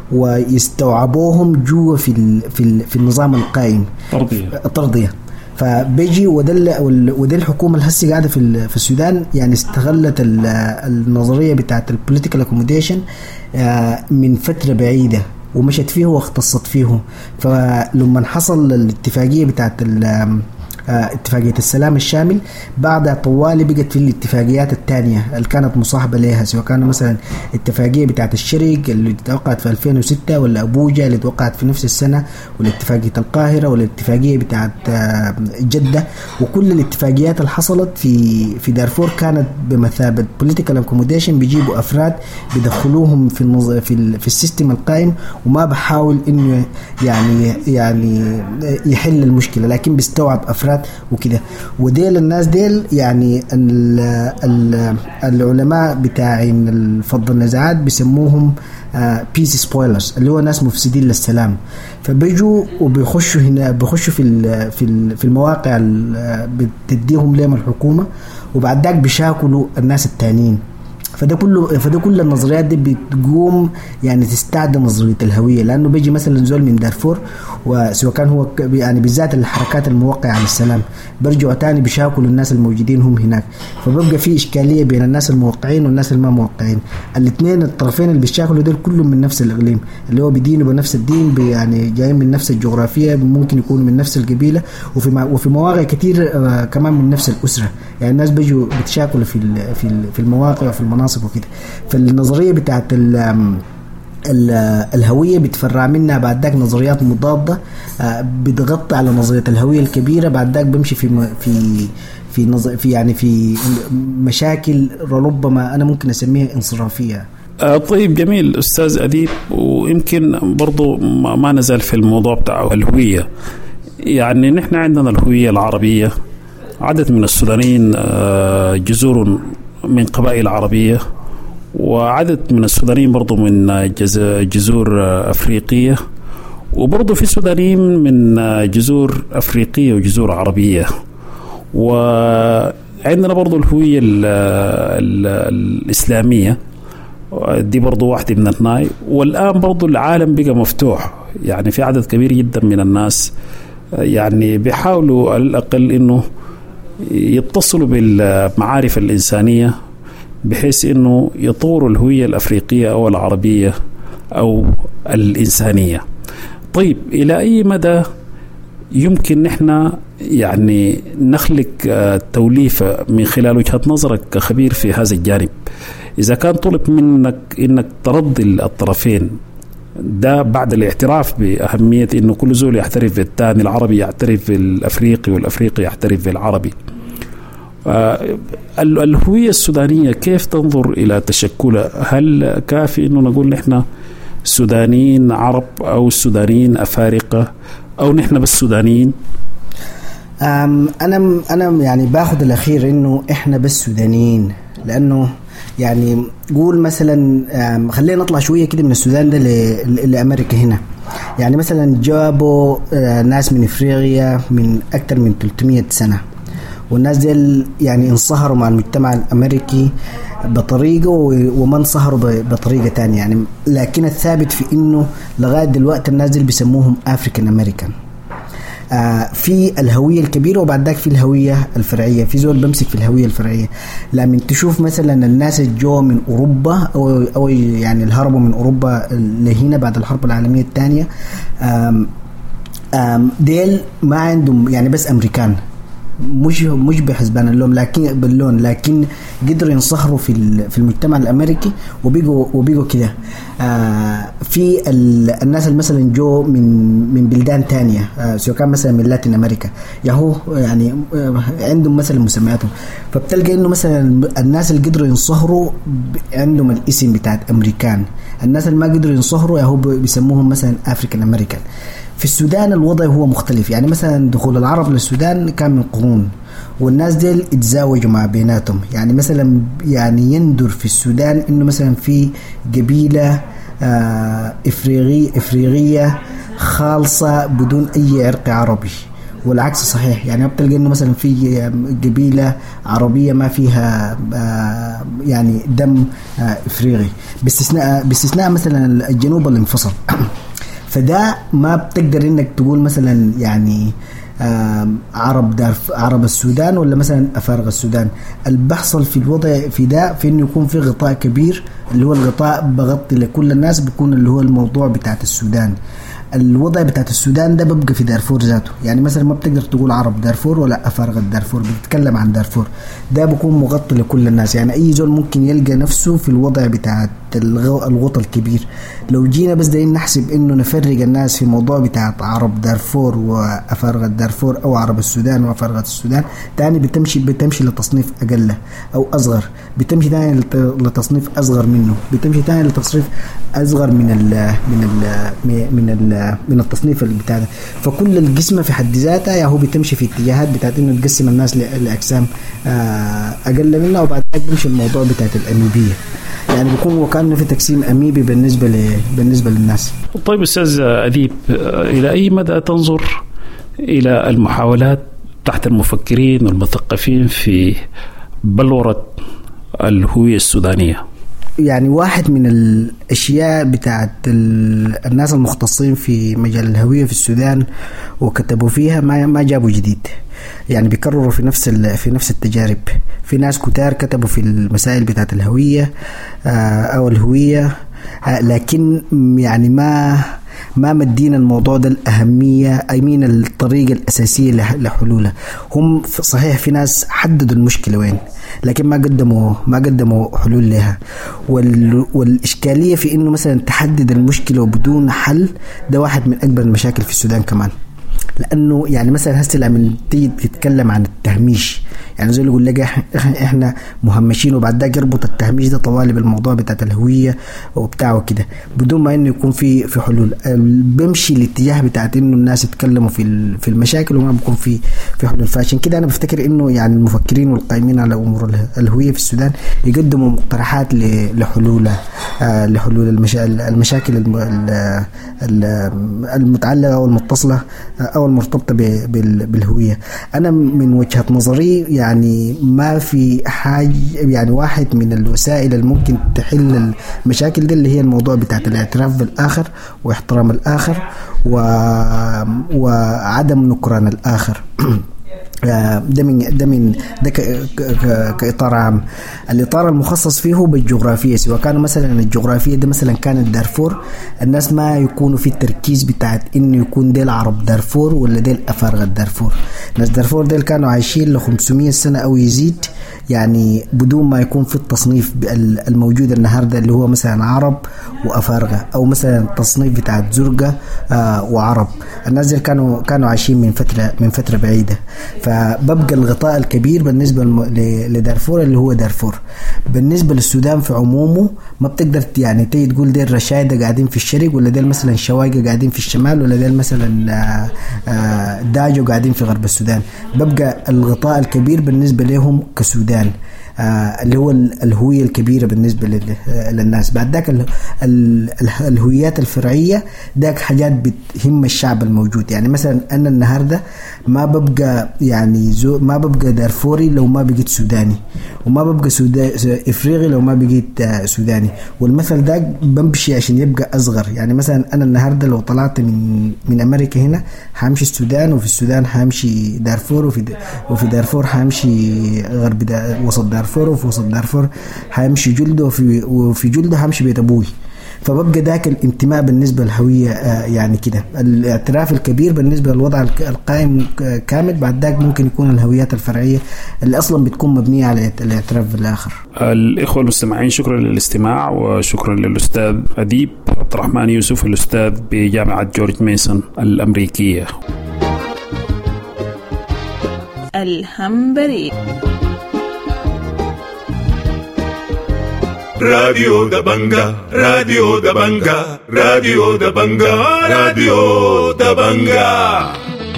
ويستوعبوهم جوا في في في النظام القائم الترضيه. فبيجي ودل ودل الحكومه الهسي قاعده في في السودان يعني استغلت النظريه بتاعت البوليتيكال اكوموديشن من فتره بعيده ومشت فيه واختصت فيه. فلما حصل الاتفاقيه بتاعت اتفاقية السلام الشامل بعد طوالي بقت في الاتفاقيات الثانية اللي كانت مصاحبة لها، سواء كان مثلا اتفاقية بتاعت الشرق اللي توقعت في ألفين وستة، ولا أبوجا اللي توقعت في نفس السنة، ولا اتفاقية القاهرة، ولا الاتفاقية بتاعت جدة. وكل الاتفاقيات اللي حصلت في في دارفور كانت بمثابة political accommodation، بيجيبوا أفراد بيدخلوهم في النظ... في ال... في السيستم القائم، وما بحاول إنه يعني يعني يحل المشكلة، لكن بيستوعب أفراد وكده. وديل الناس ديل يعني ال ال العلماء بتاعين الفض النزاعات بيسموهم بيس سبويلرز، اللي هو ناس مفسدين للسلام. فبيجوا وبيخشوا هنا بيخشوا في في في المواقع بتديهم لهم الحكومة، وبعد ذاك بيشاكلوا الناس التانيين. فده كله فده كل النظريات دي بتقوم يعني تستعد نظريه الهويه، لانه بيجي مثلا زول من دارفور وسواء كان هو يعني بالذات الحركات الموقعه على السلام برجعوا تاني بيشاكلوا الناس الموجودين هم هناك، فبيبقى في اشكاليه بين الناس الموقعين والناس الما موقعين. الاثنين الطرفين اللي بيشاكلوا دول كلهم من نفس الاقليم، اللي هو بدينه بنفس الدين، يعني جايين من نفس الجغرافيه، ممكن يكونوا من نفس القبيله، وفي وفي مواقع كتير كمان من نفس الاسره. يعني الناس بيجوا بتشاكلوا في في في المواقع وفي المناطق وكده. فالنظريه بتاعت الهويه بتفرع منها بعد ذاك نظريات مضاده بتغطي على نظريه الهويه الكبيره، بعد ذاك بمشي في في في نظر في يعني في مشاكل ربما انا ممكن اسميها انصرافيه. طيب جميل أستاذ أديب، ويمكن برضو ما نزال في الموضوع بتاع الهوية. يعني نحن عندنا الهوية العربية، عدد من السودانيين جذور من قبائل عربية، وعدد من السودانيين برضو من جذور أفريقية، وبرضو في سودانيين من جذور أفريقية وجذور عربية. وعندنا برضو الهوية ال ال الإسلامية، دي برضو واحدة من اثنين. والآن برضو العالم بقى مفتوح، يعني في عدد كبير جدا من الناس يعني بيحاولوا على الأقل إنه يتصلوا بالمعارف الإنسانية بحيث إنه يطوروا الهوية الأفريقية أو العربية أو الإنسانية. طيب إلى أي مدى يمكن نحن يعني نخلق توليفة من خلال وجهة نظرك كخبير في هذا الجانب. إذا كان طلب منك إنك ترضي الطرفين ده بعد الاعتراف بأهمية إنه كل زول يعترف بالثاني، العربي يعترف بالأفريقي والأفريقي يعترف بالعربي، الهوية السودانية كيف تنظر إلى تشكلها؟ هل كافي إنه نقول نحن سودانيين عرب أو السودانيين أفارقة أو نحن بس سودانيين؟ أنا أنا يعني باخذ الأخير إنه إحنا بس سودانيين، لأنه يعني قول مثلا خلينا نطلع شوية كده من السودان ده لأمريكا هنا. يعني مثلا جابوا ناس من إفريقيا من أكثر من ثلاثمية سنة، والناس دي يعني انصهروا مع المجتمع الأمريكي بطريقة وما انصهروا بطريقة تانية يعني. لكن الثابت في إنه لغاية دلوقتي الناس دي بيسموهم أفريكان أمريكان. آه في الهوية الكبيرة وبعد ذاك في الهوية الفرعية. في زول بمسك في الهوية الفرعية لما تشوف مثلا الناس الجو من أوروبا أو, أو يعني الهربوا من أوروبا لهنا بعد الحرب العالمية الثانية، آم آم ديل ما عندهم يعني بس أمريكان، مش مش بحسبان اللون لكن باللون، لكن قدروا ينصهروا في في المجتمع الامريكي وبيجوا وبيجوا كده. آه في الناس اللي مثلا جو من من بلدان تانية، آه سواء كان مثلا من لاتين امريكا ياهو يعني آه عندهم مثلا مسمياتهم، فبتلقى انه مثلا الناس اللي قدروا ينصهروا عندهم الاسم بتاعت امريكان، الناس اللي ما قدروا ينصهروا ياهو بيسموهم مثلا افريكان امريكان. في السودان الوضع هو مختلف، يعني مثلا دخول العرب للسودان كان من قرون، والناس دي اتزاوجوا مع بيناتهم. يعني مثلا يعني يندر في السودان انه مثلا في قبيلة آه افريقية افريقية خالصة بدون اي عرق عربي، والعكس صحيح. يعني بتلقى انه مثلا في قبيلة عربية ما فيها آه يعني دم آه افريقي، باستثناء باستثناء مثلا الجنوب اللي انفصل. فده ما بتقدر انك تقول مثلا يعني عرب دارف عرب السودان ولا مثلا افارقه السودان. اللي بيحصل في الوضع في ده في انه يكون في غطاء كبير اللي هو الغطاء بغطي لكل الناس، بيكون اللي هو الموضوع بتاعت السودان. الوضع بتاعت السودان ده بيبقى في دارفور ذاته، يعني مثلا ما بتقدر تقول عرب دارفور ولا افارقه دارفور، بتتكلم عن دارفور. ده بيكون مغطي لكل الناس، يعني اي زول ممكن يلقى نفسه في الوضع بتاعت الغطاء الكبير. لو جينا بس دايين نحسب انه نفرق الناس في موضوع بتاعت عرب دارفور وافارقه دارفور او عرب السودان وافارقه السودان، تاني بتمشي بتمشي لتصنيف اقل او اصغر، بتمشي تاني لتصنيف اصغر منه، بتمشي تاني لتصنيف اصغر من ال من ال من ال من التصنيف بتاع ده. فكل القسمه في حد ذاتها يا هو بتمشي في اتجاهات بتاعت انه تقسم الناس لاقسام اقل منها، وبعد كده بيمشي الموضوع بتاعت الاميبيه، يعني بيكون وكانه في تقسيم اميبي بالنسبه ل... بالنسبه للناس. طيب استاذ اديب، الى اي مدى تنظر الى المحاولات تحت المفكرين والمثقفين في بلورة الهوية السودانية؟ يعني واحد من الاشياء بتاعت الناس المختصين في مجال الهوية في السودان وكتبوا فيها ما ما جابوا جديد، يعني بيكرروا في نفس في نفس التجارب. في ناس كتار كتبوا في المسائل بتاعت الهوية او الهوية، لكن يعني ما ما مدينا الموضوع ده الأهمية، أي مين الطريقة الأساسية لحلوله. هم صحيح في ناس حددوا المشكلة وين، لكن ما قدموا ما قدموا حلول لها. والإشكالية في إنه مثلا تحدد المشكلة وبدون حل، ده واحد من أكبر المشاكل في السودان كمان. لأنه يعني مثلا هسه لما تيجي تتكلم عن التهميش، يعني زي اللي يقول لك احنا مهمشين، وبعد ذاك يربط التهميش ده طوالي بالموضوع بتاعت الهوية وبتاعه كده بدون ما انه يكون في في حلول. بمشي الاتجاه بتاعت انه الناس يتكلموا في في المشاكل وما بيكون في في حلول. فعشان كده انا بفتكر انه يعني المفكرين والقائمين على امور الهوية في السودان يقدموا مقترحات لحلول لحلول المشاكل المتعلقة والمتصلة او المرتبطة بالهوية. انا من وجهة نظري يعني ما في حاجة، يعني واحد من الوسائل اللي ممكن تحل المشاكل دي اللي هي الموضوع بتاعت الاعتراف بالآخر واحترام الآخر و... وعدم نكران الآخر. ده من ده من ده كإطار عام. الإطار المخصص فيه هو بالجغرافية، سواء كانوا مثلا الجغرافية ده مثلا كانت دارفور، الناس ما يكونوا في التركيز بتاعت إنه يكون ديل عرب دارفور ولا ديل أفارقة دارفور. ناس دارفور ديل كانوا عايشين ل خمسمية سنة أو يزيد، يعني بدون ما يكون في التصنيف الموجود النهارده اللي هو مثلا عرب وأفارقة، أو مثلا التصنيف بتاعت زرقة آه وعرب. الناس ديل كانوا كانوا عايشين من فترة من فترة بعيدة. فببقى الغطاء الكبير بالنسبة لدارفور اللي هو دارفور. بالنسبة للسودان في عمومه ما بتقدر يعني تيجي تقول ديل رشايدة قاعدين في الشرق، ولا ديل مثلا شوايقة قاعدين في الشمال، ولا ديل مثلا داجو قاعدين في غرب السودان. ببقى الغطاء الكبير بالنسبة لهم كسودان آه اللي هو الهوية الكبيرة بالنسبة للناس. بعد ذاك ال ال الهويات الفرعية ذاك حاجات بتهم الشعب الموجود. يعني مثلا أنا النهاردة ما ببقى يعني زو ما ببقى دارفوري لو ما بقيت سوداني، وما ببقى إفريقي لو ما بقيت آه سوداني. والمثل ذاك بمشي عشان يبقى أصغر. يعني مثلا أنا النهاردة لو طلعت من من أمريكا هنا حامشي السودان، وفي السودان حامشي دارفور، وفي وفي دارفور حامشي غرب وسط دارفور، وفي وسط دارفور حامشي جلده، وفي وفي جلده حامشي بيت أبوي. فببقى ذاك الانتماء بالنسبة للهوية آه يعني كده. الاعتراف الكبير بالنسبة للوضع القائم كامل، بعد ذاك ممكن يكون الهويات الفرعية اللي أصلا بتكون مبنية على الاعتراف بالآخر. الإخوة المستمعين، شكرا للاستماع، وشكرا للأستاذ أديب عبد الرحمن يوسف، الأستاذ بجامعة جورج ميسون الأمريكية. الهمبري راديو دبنجا راديو دبنجا راديو دبنجا راديو دبنجا.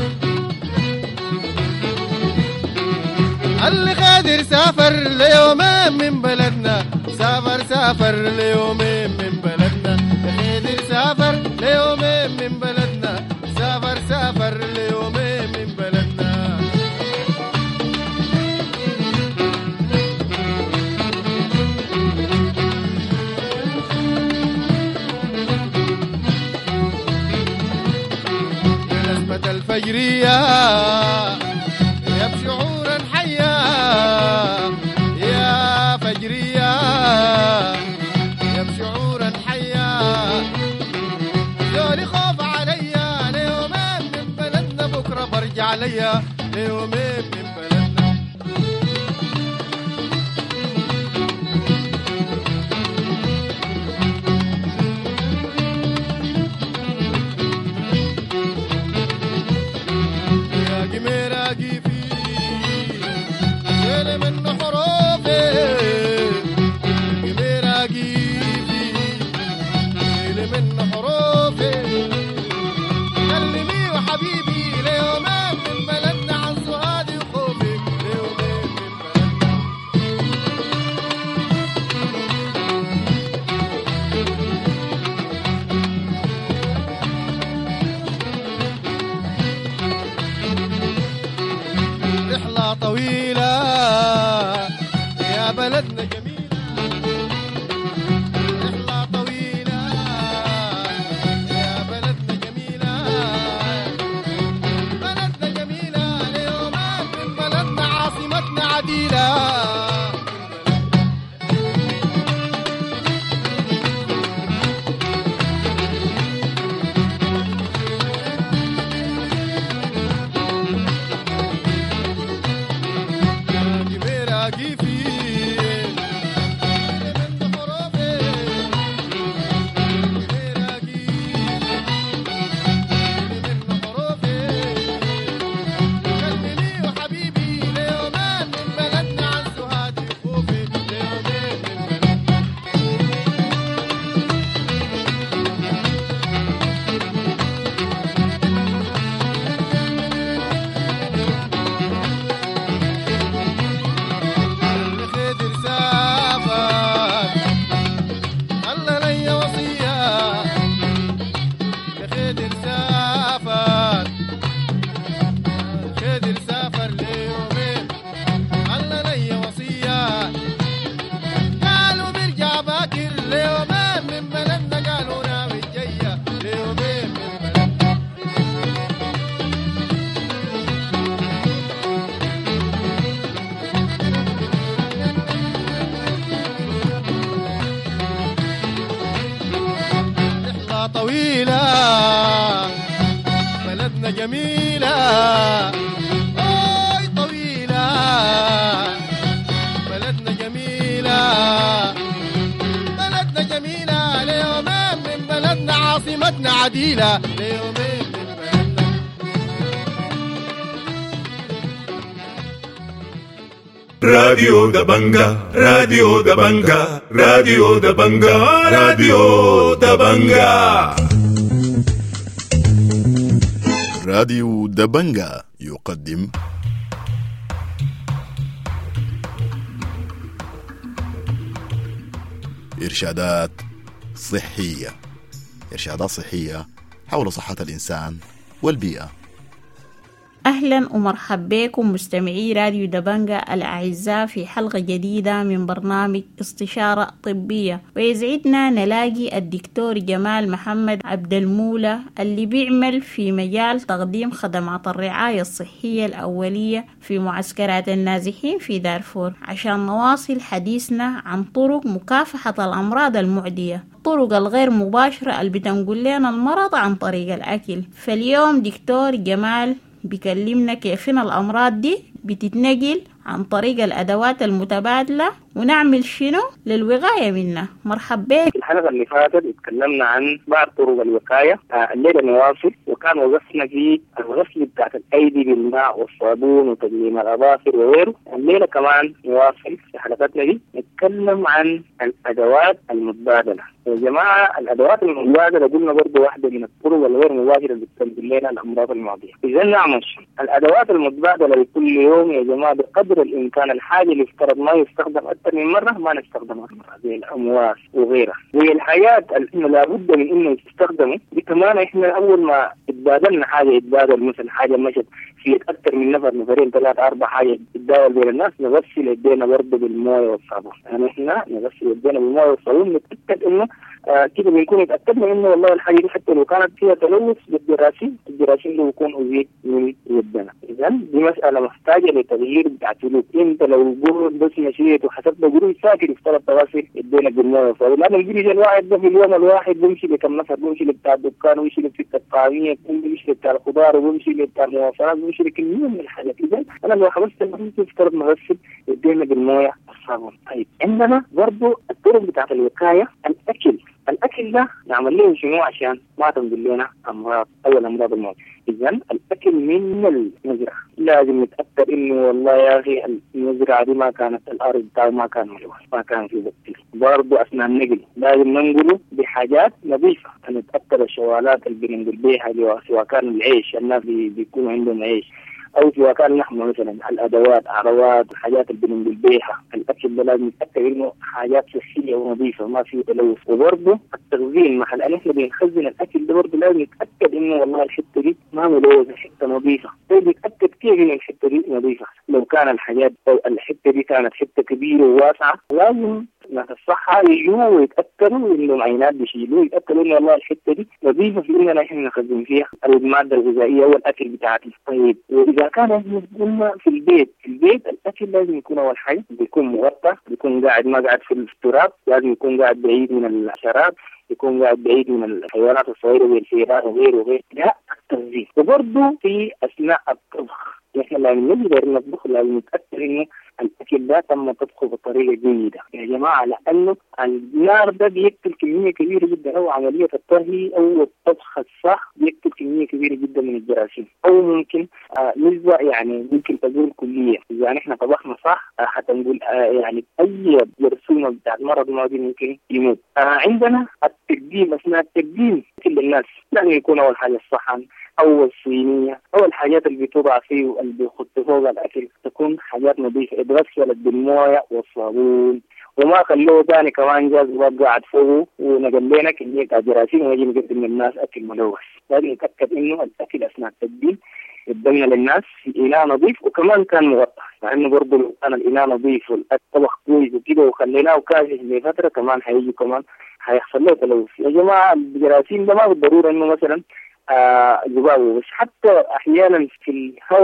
اللي قادر سافر ليومين من بلدنا، سافر سافر ليومين من بلدنا، قادر سافر ليومين من بلدنا، سافر سافر ليومين من بلدنا. الفجرية يا بشعورا حيا يا فجرية يا بشعورا حيا، دوري خوف عليا ليومين من بلدنا، بكرة برجع ليا ليومين من بلدنا. مراقي فيه شيل من حروفي، مراقي فيه شيل من حروفي، كلمي وحبيبي ليومين من بلدنا، عن سؤالي وخوفي ليومين من بلدنا. رحلة طويلة يا بلدنا جميلة، رحلة طويلة يا بلدنا جميلة، بلدنا جميلة أوي طويلة بلدنا جميلة بلدنا جميلة ليومين من بلدنا عاصمتنا عديلة ليومين من بلدنا. راديو دبنجا راديو دبنجا راديو دبنجا راديو دبنجا راديو دبنجا يقدم إرشادات صحية إرشادات صحية حول صحة الإنسان والبيئة. أهلا ومرحب بكم مستمعي راديو دبنجا الأعزاء في حلقة جديدة من برنامج استشارة طبية، ويسعدنا نلاقي الدكتور جمال محمد عبد المولى اللي بيعمل في مجال تقديم خدمات الرعاية الصحية الأولية في معسكرات النازحين في دارفور، عشان نواصل حديثنا عن طرق مكافحة الأمراض المعدية، الطرق الغير مباشرة اللي بتنقل لنا المرض عن طريق الأكل. فاليوم دكتور جمال بيكلمنا كيف إن الأمراض دي بتتنقل عن طريق الأدوات المتبادلة ونعمل شنو للوقاية منها. مرحب بك. في الحلقة اللي فاتت اتكلمنا عن بعض طرق الوقاية، آه الليلة نواصل، وكان وقفنا في الغسل بتاعت الأيدي بالماء والصابون وتقليم الأظافر وغيره. الليلة كمان نواصل في حلقتنا دي نتكلم عن الأدوات المتبادلة. يا جماعة الأدوات المتبادلة قلنا برضو واحدة من الطرق الغير مباشرة اللي بتنقل لنا الأمراض المعدية. إذا نعمل الأدوات المتبادلة لكل يوم يا جماعة بقدر الإمكان الحاجة اللي افترض ما يستخدم أكثر من مرة ما نستخدمها مرة، زي الأمواس وغيرها. وهي الحياة اللي لابد من إنه يستخدموا دي كمان. إحنا أول ما تبادلنا حاجة يتبادل مثل حاجة مشت في أكثر من نفر نفرين ثلاثة أربع حاجة تتداول بين الناس، نغسل يدينا برضه بالموية والصابون. يعني إحنا نغسل يدينا بالموية والصابون نتأكد إنه آه كده بنكون اتأكدنا إنه والله الحاجة دي حتى لو كانت فيها تلوث بالجراثيم الجراثيم اللي بيكون أزيد من يدنا. إذا دي مسألة محتاجة لتغيير بتاع سلوك. أنت لو قول بس مشيت وحسبت قروي ساكن افترض تغسل يدينا بالموية والصابون، لأن الجريش الواحد ده في اليوم الواحد بيمشي لكم نفر، بيمشي لبتاع الدكان ويمشي لبتاع الطعمية، بيمشي لبتاع الخضار وبيمشي لبتاع المواصلات، بيمشي لكمية من الحاجات. إذا أنا لو حبست المريض افترض نغسل يدينا بالموية والصابون. طيب عندنا برضو الطرق بتاعت الوقاية. الأكل الأكل ده نعمل له شنو عشان ما تنقل لنا أمراض أو الأمراض المعدية؟ إذن الأكل من المزرعة لازم نتأكد إنه والله يا أخي المزرعة دي ما كانت الأرض بتاعه ما كان ملوث، ما كان في بكتيريا. برضه أثناء النقل لازم ننقله بحاجات نظيفة، نتأكد الشوالات اللي بننقل بيها سواء كان العيش، الناس بيكون عندهم عيش، أو سواء كان نحن مثلا الأدوات عروات الحاجات اللي بننقل بيها. الأكل ده لازم نتأكد إنه حاجات صحية ونظيفة ما فيه تلوث. وبرضه التخزين محل أن إحنا بنخزن الأكل ده برضه لازم نتأكد إنه والله الحتة دي ما ملوثة، حتة نظيفة. لازم نتأكد كيف إن الحتة دي نظيفة. لو كان الحاجات أو الحتة دي كانت حتة كبيرة وواسعة لازم ناس الصحة يجوا ويتأكدوا إنه العينات بيشيلوا يتأكدوا إنه والله الحتة دي نظيفة في إننا إحنا نخزن فيها المادة الغذائية والأكل بتاعتي. طيب وإذا كان قلنا في البيت، في البيت الأكل لازم يكون أول حاجة بيكون مغطى، بيكون قاعد ما قاعد في التراب، لازم يكون قاعد بعيد من الحشرات، يكون قاعد بعيد من الحيوانات الصغيرة زي الفئران وغيره وغيره. لا التنظيف. وبرضه في أثناء الطبخ إحنا لما نقدر نطبخ لازم نتأكد إنه الأكل ده تم طبخه بطريقة جيدة يا جماعة، لأنه النار ده بيقتل كمية كبيرة جدا، أو عملية الطهي أو الطبخ الصح بيقتل كمية كبيرة جدا من الجراثيم، أو ممكن آه نسبة يعني ممكن تقول كلية. إذا نحن طبخنا صح آه حتنقول آه يعني أي جرثومة بتاعت مرض معدي ممكن يموت. آه عندنا التقديم أثناء التقديم كل الناس لازم يكون أول حاجة الصحن أو الصينية أو الحاجات اللي بتوضع فيه اللي بيخط فوق الأكل تكون حاجات نظيفة، اتغسلت بالموية والصابون، وما خلوه ثاني كمان جاز قاعد فوقه ونقل لنا كمية جراثيم ونجي نقدم للناس أكل ملوث. لازم نتأكد إنه الأكل أثناء التقديم قدمنا للناس في إناء نظيف وكمان كان مغطى، لأنه برضه لو كان الإناء نظيف والطبخ كويس وكده وخليناه كاشف لفترة كمان هيجي كمان هيحصل له تلوث. يا جماعة الجراثيم ده ما بالضرورة إنه مثلا آه ذبابه، بس حتى أحيانا في الهواء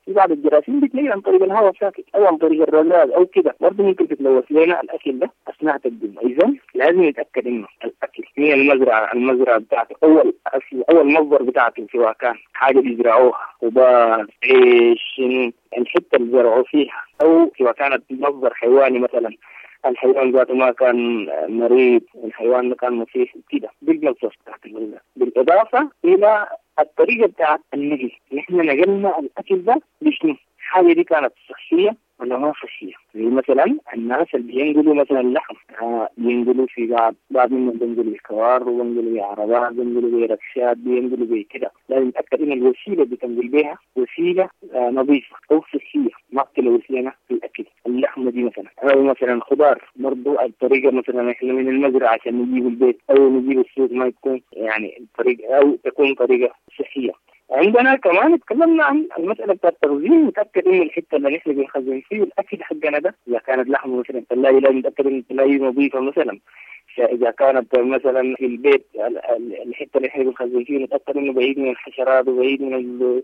في بعض الجراثيم بتلاقي عن طريق الهواء ساكت او عن طريق الرذاذ او كده، برضه ممكن تتلوث لنا الاكل ده اثناء تقديمه. اذا لازم نتاكد انه الاكل من المزرعه المزرعه بتاعته اول اصل اول مصدر بتاعته، سواء كان حاجه بيزرعوها خضار عيش الحته اللي زرعوا فيها، او سواء كانت مصدر حيواني مثلا الحيوان ذاته ما كان مريض، الحيوان ما كان مسيح كده، بالمصدر بتاعت الغذاء. بالاضافه الى الطريقه بتاعت النقل، نحن نقلنا الاكل ده بشنو؟ حاجه دي كانت صحيه ولا ما صحيه؟ زي مثلا الناس اللي بينقلوا مثلا اللحم آه بينقلوا في بعض بعض منهم بينقلوا بكوار وبينقلوا بعربات بينقلوا بركشات بينقلوا بكده، لازم نتاكد ان الوسيله اللي بتنقل بها وسيله آه نظيفه او صحيه ما تلوث لنا في الاكل. اللحمه دي مثلا او مثلا خضار برضو الطريقه مثلا احنا من المزرعه عشان نجيب البيت او نجيب السوق ما تكون يعني الطريقه او تكون طريقه صحيه. عندنا كمان تكلمنا عن المسألة بتاعت التخزين، نتأكد إن الحتة اللي نحن بنخزن فيه الأكل حقنا ده إذا كانت لحمة مثلا تلاقي لازم نتأكد إن تلاقي نظيفة مثلا. إذا كانت مثلا في البيت الحتة اللي نحن بنخزن فيه نتأكد إنه بعيد من الحشرات وبعيد من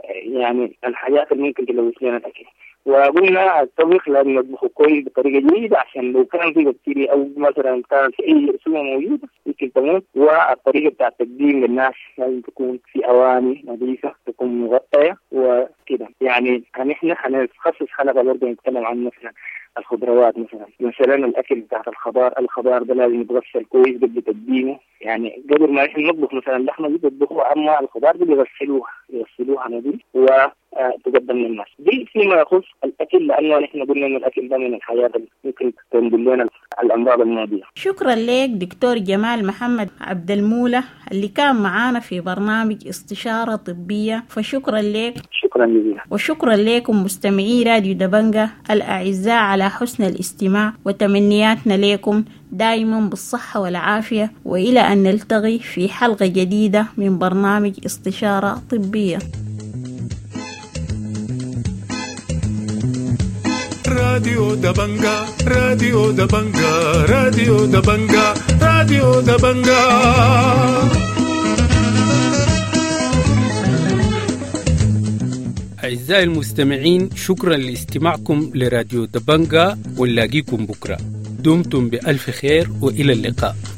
يعني الحاجات اللي ممكن تلوث لنا الأكل. وقلنا الطبخ لازم نطبخه كويس بطريقة جيدة عشان لو كان في بكتيريا أو مثلا كانت في أي رسومة موجودة يمكن تموت. والطريقة بتاع التقديم للناس لازم تكون في أواني نظيفة تكون مغطية وكده. يعني نحن هنخصص حلقة برضه نتكلم عن مثلا الخضروات مثلا مثلا الأكل بتاع الخضار الخضار ده لازم يتغسل كويس قبل تقديمه. يعني قبل ما نحن نطبخ مثلا اللحمة دي بيطبخوها، أما الخضار دي بيغسلوها يغسلوها نظيف وتقدم للناس. دي فيما يخص الأكل، لأنه نحن قلنا إن الأكل ده من الحياة اللي ممكن تنقل لنا الأمراض الماضية. شكرا لك دكتور جمال محمد عبد المولى اللي كان معانا في برنامج استشارة طبية، فشكرا لك. شكرا جزيلا. وشكرا لكم مستمعي راديو دبنجة الأعزاء على حسن الاستماع، وتمنياتنا لكم دائما بالصحة والعافية، وإلى أن نلتقي في حلقة جديدة من برنامج استشارة طبية. راديو دبنجا راديو دبنجا راديو دبنجا راديو دبنجا. أعزائي المستمعين، شكرا لاستماعكم لراديو دبنجا، ونلاقيكم بكرة. دمتم بألف خير وإلى اللقاء.